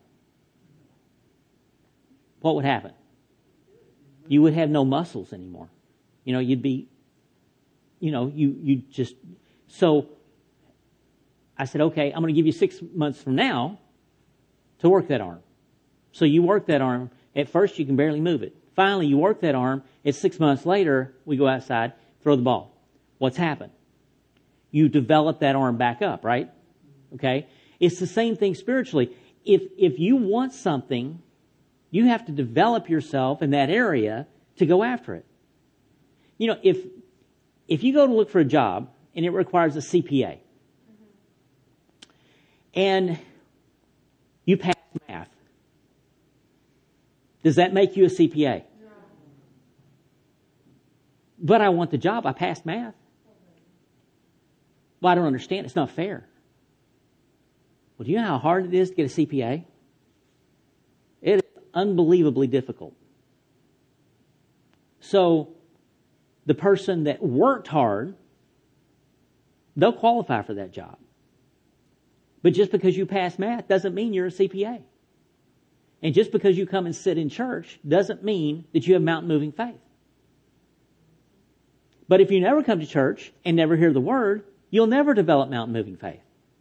what would happen? You would have no muscles anymore. You'd be, you just, so I said, okay, I'm going to give you 6 months from now to work that arm. So you work that arm. At first, you can barely move it. Finally, you work that arm. It's 6 months later, we go outside, throw the ball. What's happened? You develop that arm back up, right? Okay? It's the same thing spiritually. If you want something, you have to develop yourself in that area to go after it. If you go to look for a job and it requires a CPA, and you pass math, does that make you a CPA? No. But I want the job. I passed math. Well, I don't understand. It's not fair. Well, do you know how hard it is to get a CPA? It is unbelievably difficult. So, the person that worked hard, they'll qualify for that job. But just because you pass math doesn't mean you're a CPA. And just because you come and sit in church doesn't mean that you have mountain moving faith. But if you never come to church and never hear the word, you'll never develop mountain moving faith.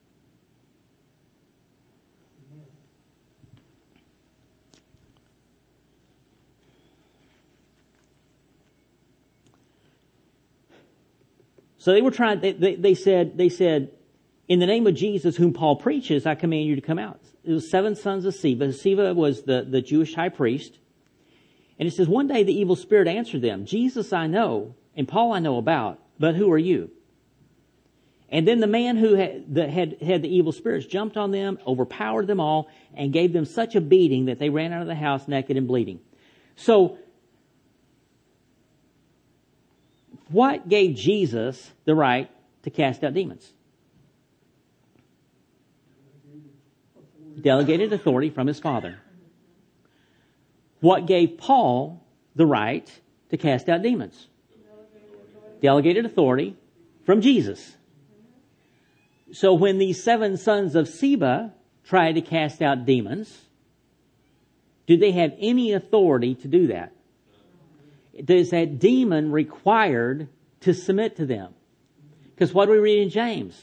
So they were trying, they said, in the name of Jesus, whom Paul preaches, I command you to come out. It was 7 sons of Sceva. Sceva was the Jewish high priest. And it says, one day the evil spirit answered them, Jesus I know, and Paul I know about, but who are you? And then the man who had the evil spirits jumped on them, overpowered them all, and gave them such a beating that they ran out of the house naked and bleeding. So, what gave Jesus the right to cast out demons? Delegated authority from his Father. What gave Paul the right to cast out demons? Delegated authority from Jesus. So when these 7 sons of Sceva tried to cast out demons, did they have any authority to do that? Is that demon required to submit to them? Because what do we read in James?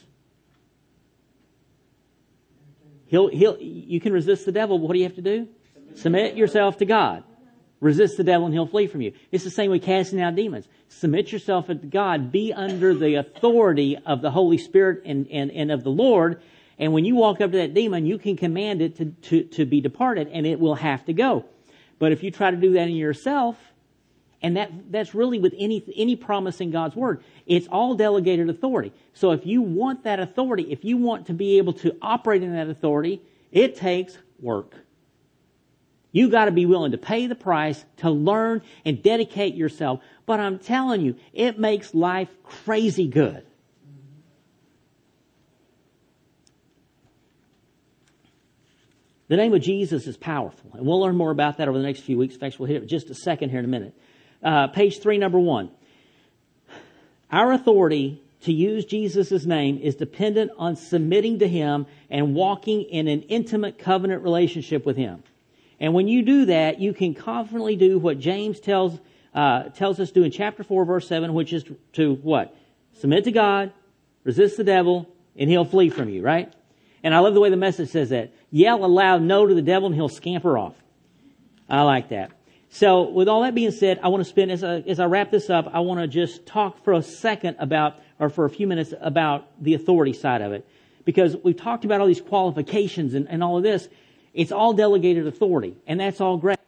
You can resist the devil, but what do you have to do? Submit yourself to God. Resist the devil and he'll flee from you. It's the same with casting out demons. Submit yourself to God. Be under the authority of the Holy Spirit and of the Lord. And when you walk up to that demon, you can command it to be departed, and it will have to go. But if you try to do that in yourself, and that's really with any promise in God's Word, it's all delegated authority. So if you want that authority, if you want to be able to operate in that authority, it takes work. You got to be willing to pay the price to learn and dedicate yourself. But I'm telling you, it makes life crazy good. The name of Jesus is powerful, and we'll learn more about that over the next few weeks. In fact, we'll hit it in just a second here in a minute. Page 3, number 1. Our authority to use Jesus' name is dependent on submitting to Him and walking in an intimate covenant relationship with Him. And when you do that, you can confidently do what James tells us to do in chapter 4, verse 7, which is to what? Submit to God, resist the devil, and he'll flee from you, right? And I love the way the Message says that. Yell a loud no to the devil and he'll scamper off. I like that. So with all that being said, I want to spend, as I wrap this up, I want to just talk for a second about, or for a few minutes about the authority side of it. Because we've talked about all these qualifications and all of this. It's all delegated authority, and that's all great.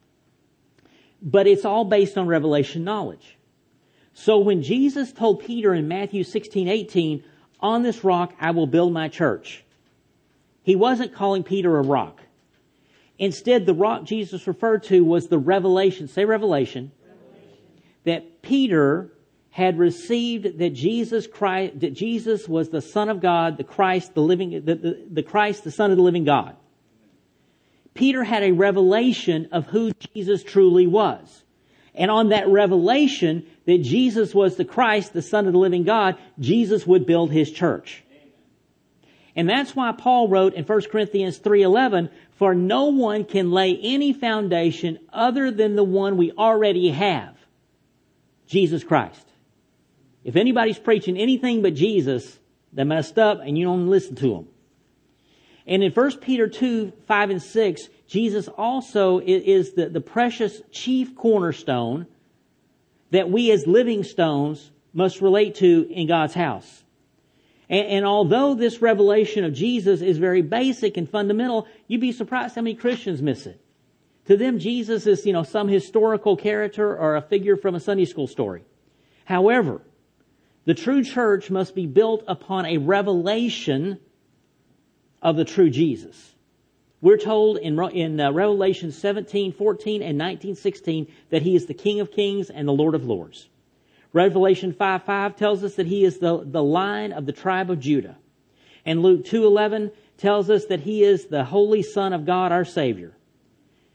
But it's all based on revelation knowledge. So when Jesus told Peter in Matthew 16:18, on this rock I will build my church, He wasn't calling Peter a rock. Instead, the rock Jesus referred to was the revelation, say revelation, that Peter had received that Jesus was the Son of God, the Christ, the Christ, the Son of the living God. Peter had a revelation of who Jesus truly was. And on that revelation that Jesus was the Christ, the Son of the living God, Jesus would build His church. And that's why Paul wrote in 1 Corinthians 3:11, for no one can lay any foundation other than the one we already have, Jesus Christ. If anybody's preaching anything but Jesus, they're messed up and you don't listen to them. And in 1 Peter 2:5 and 6, Jesus also is the precious chief cornerstone that we as living stones must relate to in God's house. And although this revelation of Jesus is very basic and fundamental, you'd be surprised how many Christians miss it. To them, Jesus is, some historical character or a figure from a Sunday school story. However, the true church must be built upon a revelation of the true Jesus. We're told in Revelation 17:14 and 19:16 that He is the King of Kings and the Lord of Lords. Revelation 5:5 tells us that He is the Lion of the tribe of Judah. And Luke 2:11 tells us that He is the Holy Son of God, our Savior.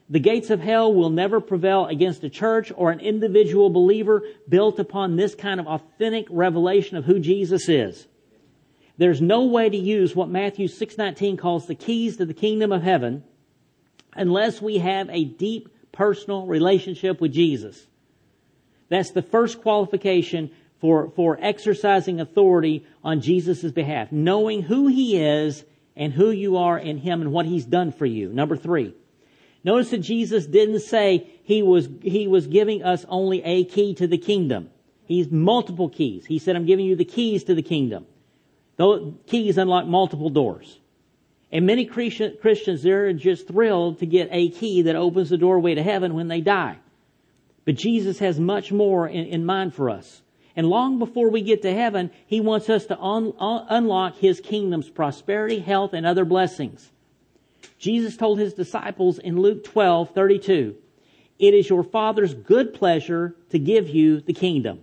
The gates of hell will never prevail against a church or an individual believer built upon this kind of authentic revelation of who Jesus is. There's no way to use what Matthew 6:19 calls the keys to the kingdom of heaven unless we have a deep personal relationship with Jesus. That's the first qualification for exercising authority on Jesus' behalf. Knowing who He is and who you are in Him and what He's done for you. Number 3. Notice that Jesus didn't say He was giving us only a key to the kingdom. He's multiple keys. He said, I'm giving you the keys to the kingdom. Those keys unlock multiple doors. And many Christians, they're just thrilled to get a key that opens the doorway to heaven when they die. But Jesus has much more in mind for us. And long before we get to heaven, He wants us to unlock His kingdom's prosperity, health, and other blessings. Jesus told His disciples in Luke 12:32, "It is your Father's good pleasure to give you the kingdom."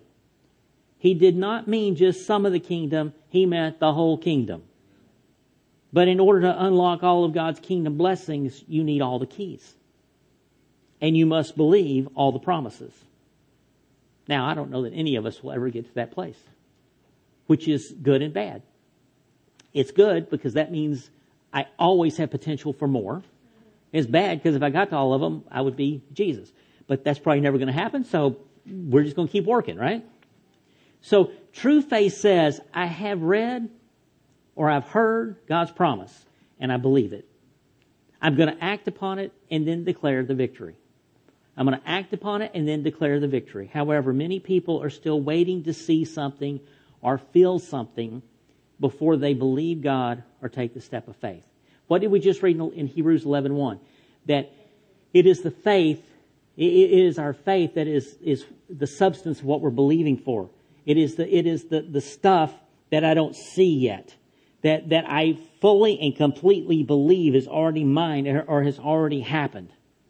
He did not mean just some of the kingdom. He meant the whole kingdom. But in order to unlock all of God's kingdom blessings, you need all the keys. And you must believe all the promises. Now, I don't know that any of us will ever get to that place, which is good and bad. It's good because that means I always have potential for more. It's bad because if I got to all of them, I would be Jesus. But that's probably never going to happen, so we're just going to keep working, right? So true faith says, I have read or I've heard God's promise, and I believe it. I'm going to act upon it and then declare the victory. I'm going to act upon it and then declare the victory. However, many people are still waiting to see something or feel something before they believe God or take the step of faith. What did we just read in Hebrews 11:1? That it is the faith, it is our faith that is the substance of what we're believing for. It is the stuff that I don't see yet, that I fully and completely believe is already mine or has already happened.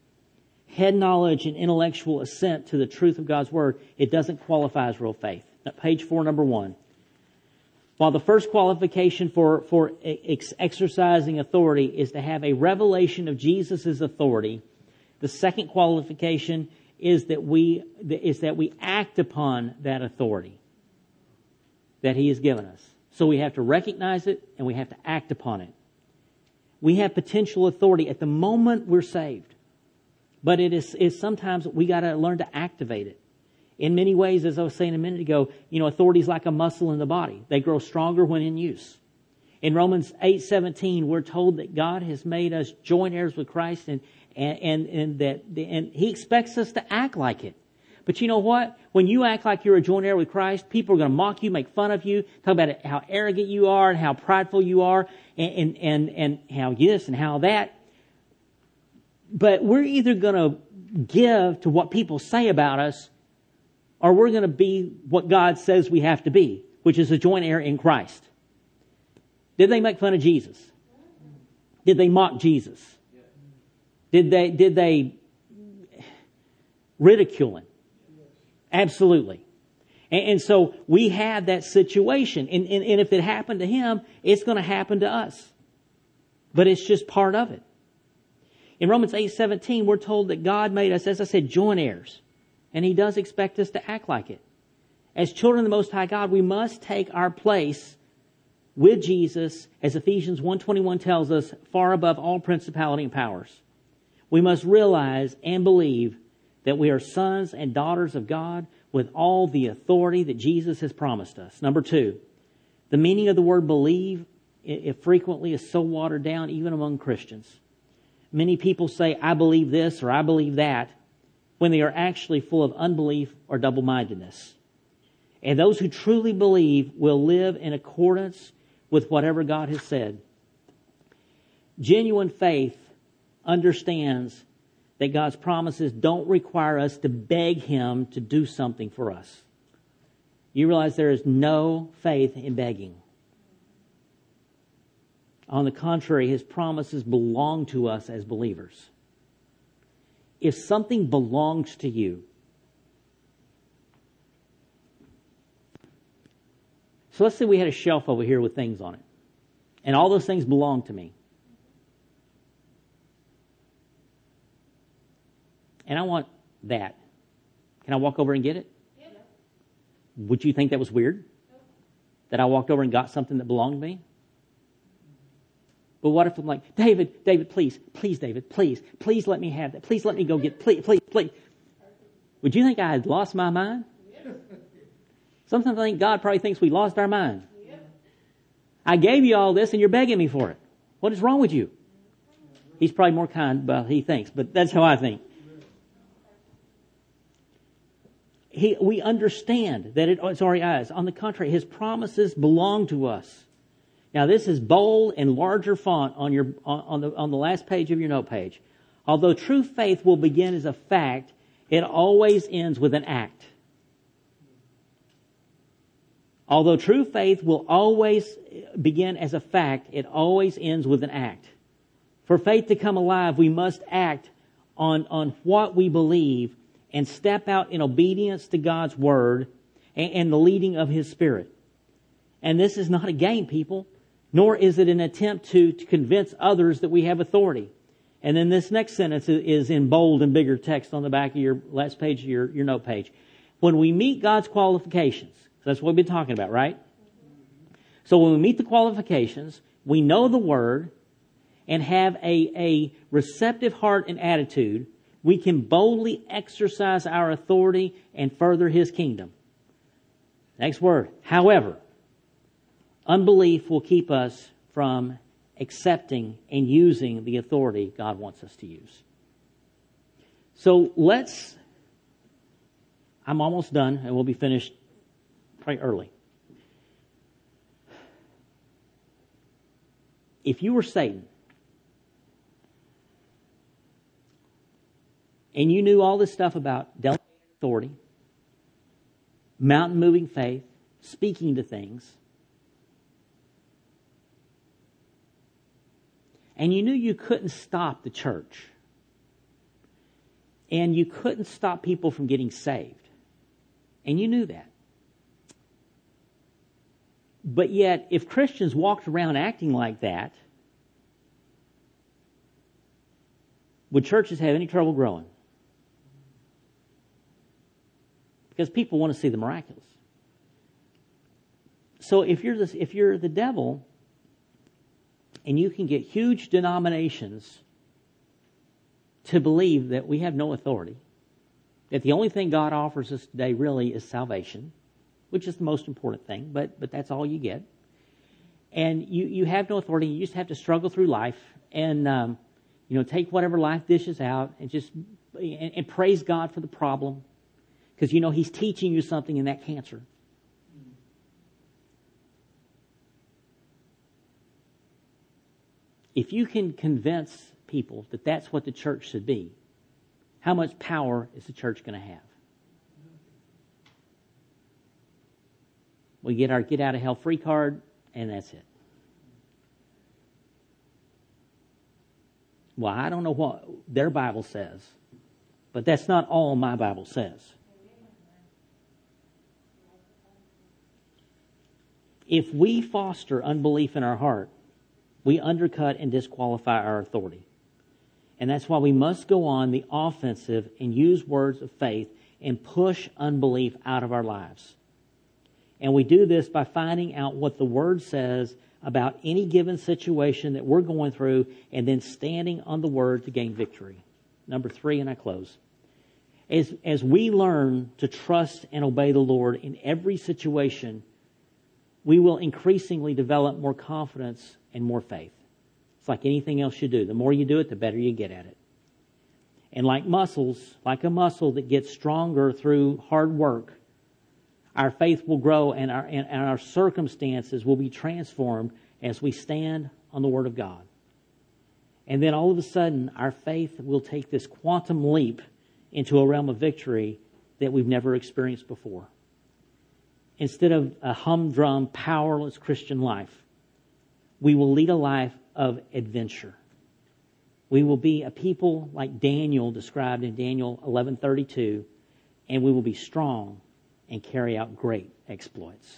Head knowledge and intellectual assent to the truth of God's Word, it doesn't qualify as real faith. Page 4, number 1. While the first qualification for exercising authority is to have a revelation of Jesus' authority, the second qualification is that we act upon that authority that He has given us. So we have to recognize it and we have to act upon it. We have potential authority at the moment we're saved. But it is sometimes we got to learn to activate it. In many ways, as I was saying a minute ago, authority is like a muscle in the body. They grow stronger when in use. In Romans 8:17, we're told that God has made us joint heirs with Christ and He expects us to act like it. But you know what? When you act like you're a joint heir with Christ, people are going to mock you, make fun of you, talk about how arrogant you are and how prideful you are and how this and how that. But we're either going to give to what people say about us, or we're going to be what God says we have to be, which is a joint heir in Christ. Did they make fun of Jesus? Did they mock Jesus? Did they ridicule Him? Absolutely. And so we have that situation. And if it happened to Him, it's going to happen to us. But it's just part of it. In Romans 8:17, we're told that God made us, as I said, joint heirs. And He does expect us to act like it. As children of the Most High God, we must take our place with Jesus, as Ephesians 1:21 tells us, far above all principality and powers. We must realize and believe that we are sons and daughters of God with all the authority that Jesus has promised us. Number 2, the meaning of the word believe, it frequently is so watered down even among Christians. Many people say, I believe this or I believe that, when they are actually full of unbelief or double-mindedness. And those who truly believe will live in accordance with whatever God has said. Genuine faith understands that God's promises don't require us to beg Him to do something for us. You realize there is no faith in begging. On the contrary, His promises belong to us as believers. If something belongs to you, so let's say we had a shelf over here with things on it, and all those things belong to me. and I want that. Can I walk over and get it? Yeah. Would you think that was weird? That I walked over and got something that belonged to me? But what if I'm like, David, please, David, please let me have that. Please let me go get, please. Would you think I had lost my mind? Sometimes I think God probably thinks we lost our mind. I gave you all this and you're begging me for it. What is wrong with you? He's probably more kind, but he thinks, but that's how I think. We understand that it's our eyes. On the contrary, His promises belong to us. Now, this is bold and larger font on the last page of your note page. Although true faith will begin as a fact, it always ends with an act. Although true faith will always begin as a fact, it always ends with an act. For faith to come alive, we must act on what we believe and step out in obedience to God's Word and the leading of His Spirit. And this is not a game, people, nor is it an attempt to convince others that we have authority. And then this next sentence is in bold and bigger text on the back of your last page of your note page. When we meet God's qualifications, so that's what we've been talking about, right? So when we meet the qualifications, we know the Word and have a receptive heart and attitude, we can boldly exercise our authority and further His kingdom. Next word. However, unbelief will keep us from accepting and using the authority God wants us to use. So I'm almost done and we'll be finished probably early. If you were Satan and you knew all this stuff about delegated authority, mountain-moving faith, speaking to things, and you knew you couldn't stop the church, and you couldn't stop people from getting saved, and you knew that. But yet, if Christians walked around acting like that, would churches have any trouble growing? Because people want to see the miraculous. So if you're the devil, and you can get huge denominations to believe that we have no authority, that the only thing God offers us today really is salvation, which is the most important thing, but that's all you get. And you have no authority. You just have to struggle through life and take whatever life dishes out and just and praise God for the problem, because He's teaching you something in that cancer. If you can convince people that that's what the church should be, how much power is the church going to have? We get our get out of hell free card, and that's it. Well, I don't know what their Bible says, but that's not all my Bible says. If we foster unbelief in our heart, we undercut and disqualify our authority. And that's why we must go on the offensive and use words of faith and push unbelief out of our lives. And we do this by finding out what the Word says about any given situation that we're going through and then standing on the Word to gain victory. Number 3, and I close. As we learn to trust and obey the Lord in every situation, we will increasingly develop more confidence and more faith. It's like anything else you do. The more you do it, the better you get at it. And like muscles, like a muscle that gets stronger through hard work, our faith will grow and our circumstances will be transformed as we stand on the Word of God. And then all of a sudden, our faith will take this quantum leap into a realm of victory that we've never experienced before. Instead of a humdrum, powerless Christian life, we will lead a life of adventure. We will be a people like Daniel described in Daniel 11:32, and we will be strong and carry out great exploits.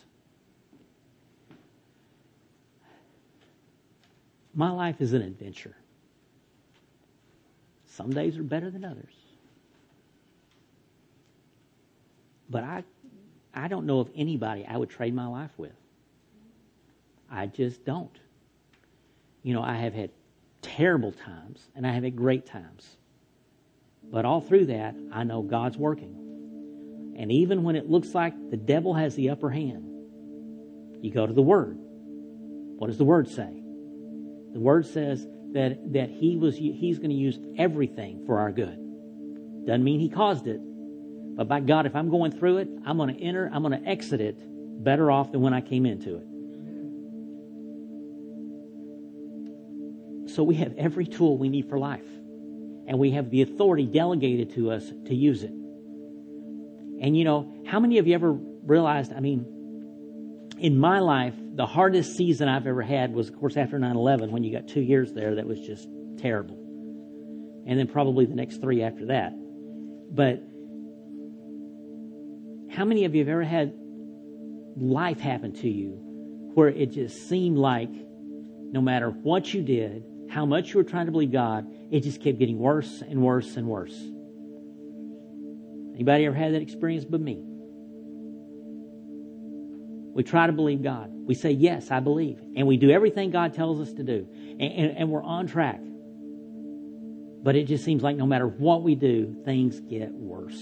My life is an adventure. Some days are better than others. But I don't know of anybody I would trade my life with. I just don't. I have had terrible times and I have had great times. But all through that, I know God's working. And even when it looks like the devil has the upper hand, you go to the Word. What does the Word say? The Word says that He's going to use everything for our good. Doesn't mean He caused it. But by God, if I'm going through it, I'm going to exit it better off than when I came into it. So we have every tool we need for life. And we have the authority delegated to us to use it. And how many of you ever realized, in my life, the hardest season I've ever had was, of course, after 9/11, when you got 2 years there that was just terrible. And then probably the next 3 after that. But how many of you have ever had life happen to you where it just seemed like no matter what you did, how much you were trying to believe God, it just kept getting worse and worse and worse? Anybody ever had that experience but me? We try to believe God. We say, yes, I believe. And we do everything God tells us to do. And we're on track. But it just seems like no matter what we do, things get worse.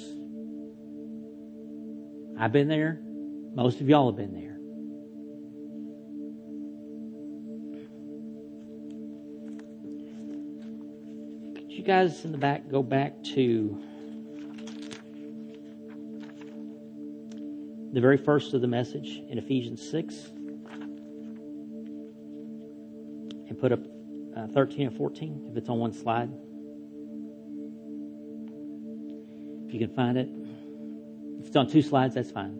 I've been there. Most of y'all have been there. Could you guys in the back go back to the very first of the message in Ephesians 6 and put up 13 and 14, if it's on one slide. If you can find it. If it's on 2 slides, that's fine.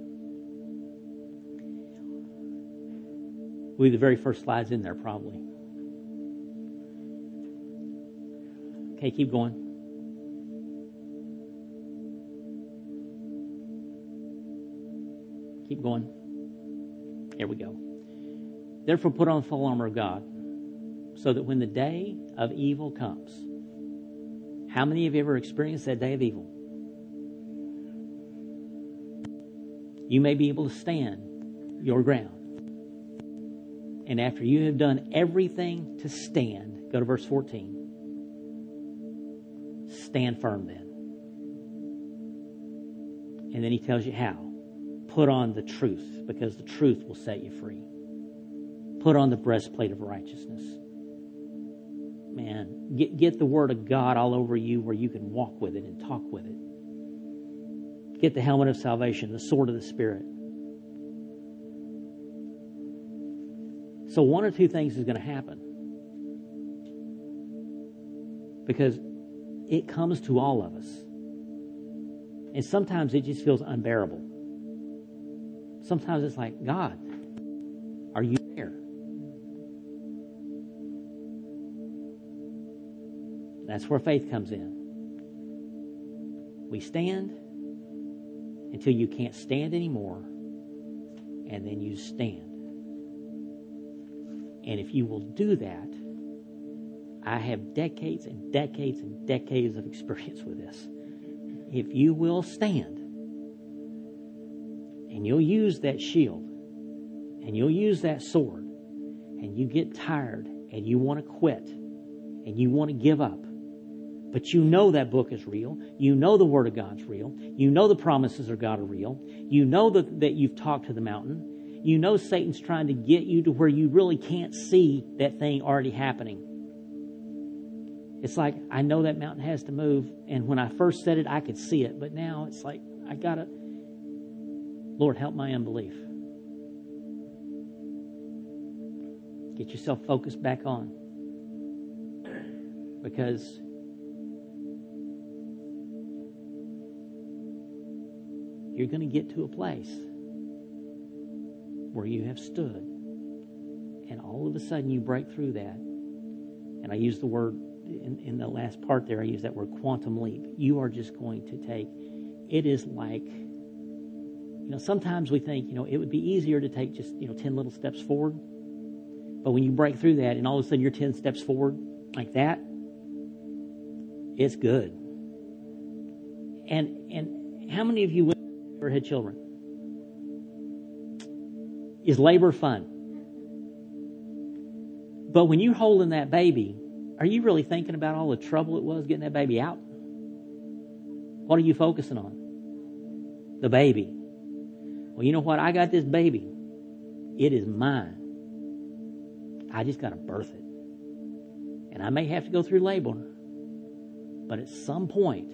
We'll be the very first slides in there, probably. Okay, keep going. Keep going. Here we go. Therefore, put on the full armor of God, so that when the day of evil comes, how many of you ever experienced that day of evil? You may be able to stand your ground. And after you have done everything to stand, go to verse 14. Stand firm then. And then he tells you how. Put on the truth, because the truth will set you free. Put on the breastplate of righteousness. Man, get the Word of God all over you where you can walk with it and talk with it. Get the helmet of salvation, the sword of the Spirit. So one or two things is going to happen. Because it comes to all of us. And sometimes it just feels unbearable. Sometimes it's like, God, are you there? That's where faith comes in. We stand until you can't stand anymore, and then you stand. And if you will do that, I have decades and decades and decades of experience with this. If you will stand, and you'll use that shield, and you'll use that sword, and you get tired, and you want to quit, and you want to give up, but you know that book is real. You know the Word of God's real. You know the promises of God are real. You know that you've talked to the mountain. You know Satan's trying to get you to where you really can't see that thing already happening. It's like, I know that mountain has to move, and when I first said it, I could see it, but now it's like, I gotta, Lord, help my unbelief. Get yourself focused back on. Because you're going to get to a place where you have stood, and all of a sudden you break through that. And I use the word, in the last part there, I use that word quantum leap. You are just going to take, it is like, sometimes we think, it would be easier to take just, 10 little steps forward. But when you break through that and all of a sudden you're 10 steps forward like that, it's good. And how many of you Ever had children? Is labor fun? But when you're holding that baby, are you really thinking about all the trouble it was getting that baby out? What are you focusing on? The baby. Well, you know what? I got this baby. It is mine. I just got to birth it. And I may have to go through labor. But at some point,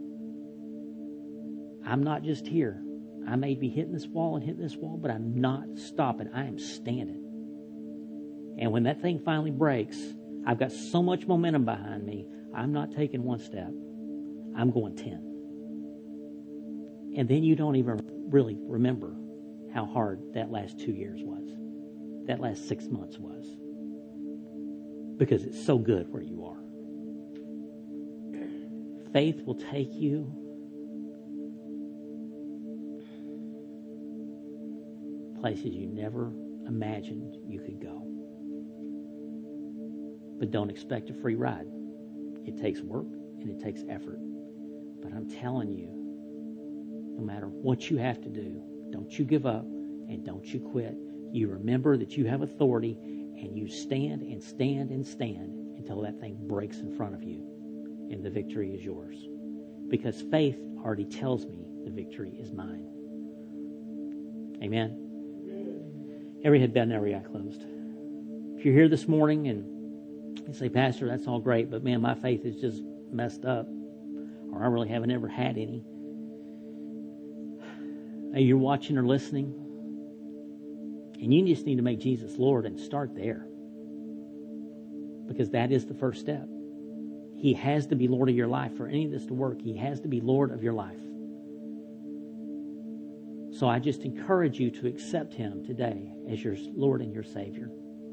I'm not just here. I may be hitting this wall and hitting this wall, but I'm not stopping. I am standing. And when that thing finally breaks, I've got so much momentum behind me, I'm not taking one step. I'm going 10. And then you don't even really remember how hard that last 2 years was. That last 6 months was. Because it's so good where you are. Faith will take you places you never imagined you could go. But don't expect a free ride. It takes work and it takes effort. But I'm telling you, no matter what you have to do, don't you give up and don't you quit. You remember that you have authority and you stand and stand and stand until that thing breaks in front of you and the victory is yours. Because faith already tells me the victory is mine. Amen. Every head bowed and every eye closed. If you're here this morning and you say, Pastor, that's all great, but man, my faith is just messed up, or I really haven't ever had any. Maybe you're watching or listening, and you just need to make Jesus Lord and start there. Because that is the first step. He has to be Lord of your life. For any of this to work, He has to be Lord of your life. So I just encourage you to accept Him today as your Lord and your Savior.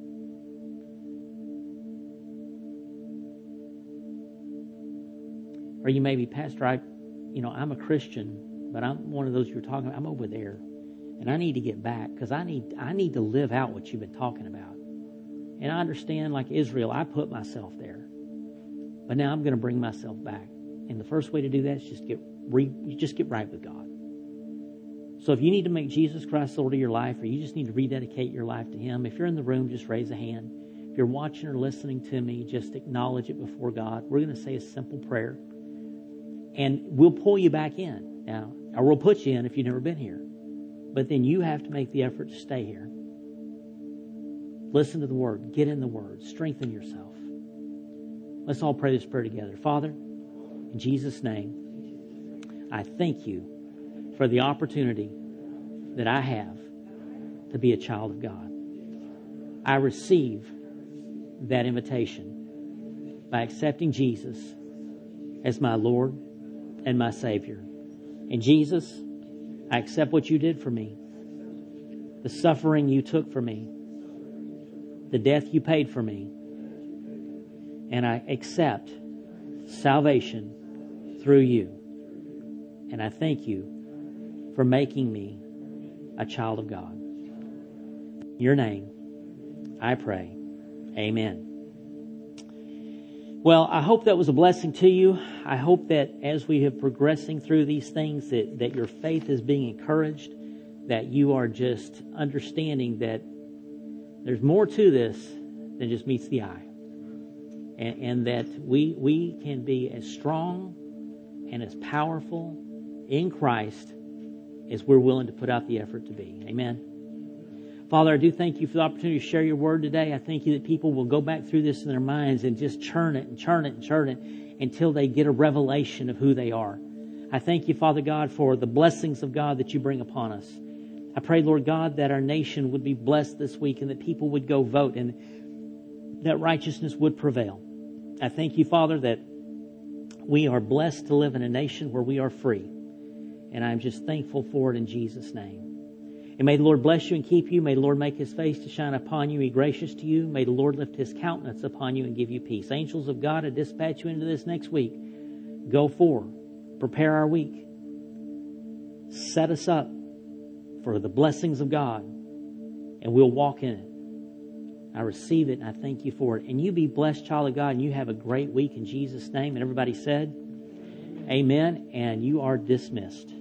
Or you may be, Pastor, I'm a Christian, but I'm one of those you're talking about. I'm over there, and I need to get back because I need to live out what you've been talking about. And I understand, like Israel, I put myself there, but now I'm going to bring myself back. And the first way to do that is just get right with God. So if you need to make Jesus Christ Lord of your life, or you just need to rededicate your life to Him, if you're in the room, just raise a hand. If you're watching or listening to me, just acknowledge it before God. We're going to say a simple prayer. And we'll pull you back in now, or we'll put you in if you've never been here. But then you have to make the effort to stay here. Listen to the Word. Get in the Word. Strengthen yourself. Let's all pray this prayer together. Father, in Jesus' name, I thank you for the opportunity that I have to be a child of God. I receive that invitation by accepting Jesus as my Lord and my Savior. And Jesus, I accept what you did for me, the suffering you took for me, the death you paid for me, and I accept salvation through you. And I thank you for making me a child of God. In your name, I pray. Amen. Well, I hope that was a blessing to you. I hope that as we have progressing through these things, that your faith is being encouraged, that you are just understanding that there's more to this than just meets the eye. And that we can be as strong and as powerful in Christ as we're willing to put out the effort to be. Amen. Father, I do thank you for the opportunity to share your word today. I thank you that people will go back through this in their minds and just churn it and churn it and churn it until they get a revelation of who they are. I thank you, Father God, for the blessings of God that you bring upon us. I pray, Lord God, that our nation would be blessed this week and that people would go vote and that righteousness would prevail. I thank you, Father, that we are blessed to live in a nation where we are free. And I'm just thankful for it in Jesus' name. And may the Lord bless you and keep you. May the Lord make His face to shine upon you, be gracious to you. May the Lord lift His countenance upon you and give you peace. Angels of God, I dispatch you into this next week. Go forward. Prepare our week. Set us up for the blessings of God. And we'll walk in it. I receive it and I thank you for it. And you be blessed, child of God, and you have a great week in Jesus' name. And everybody said, Amen. And you are dismissed.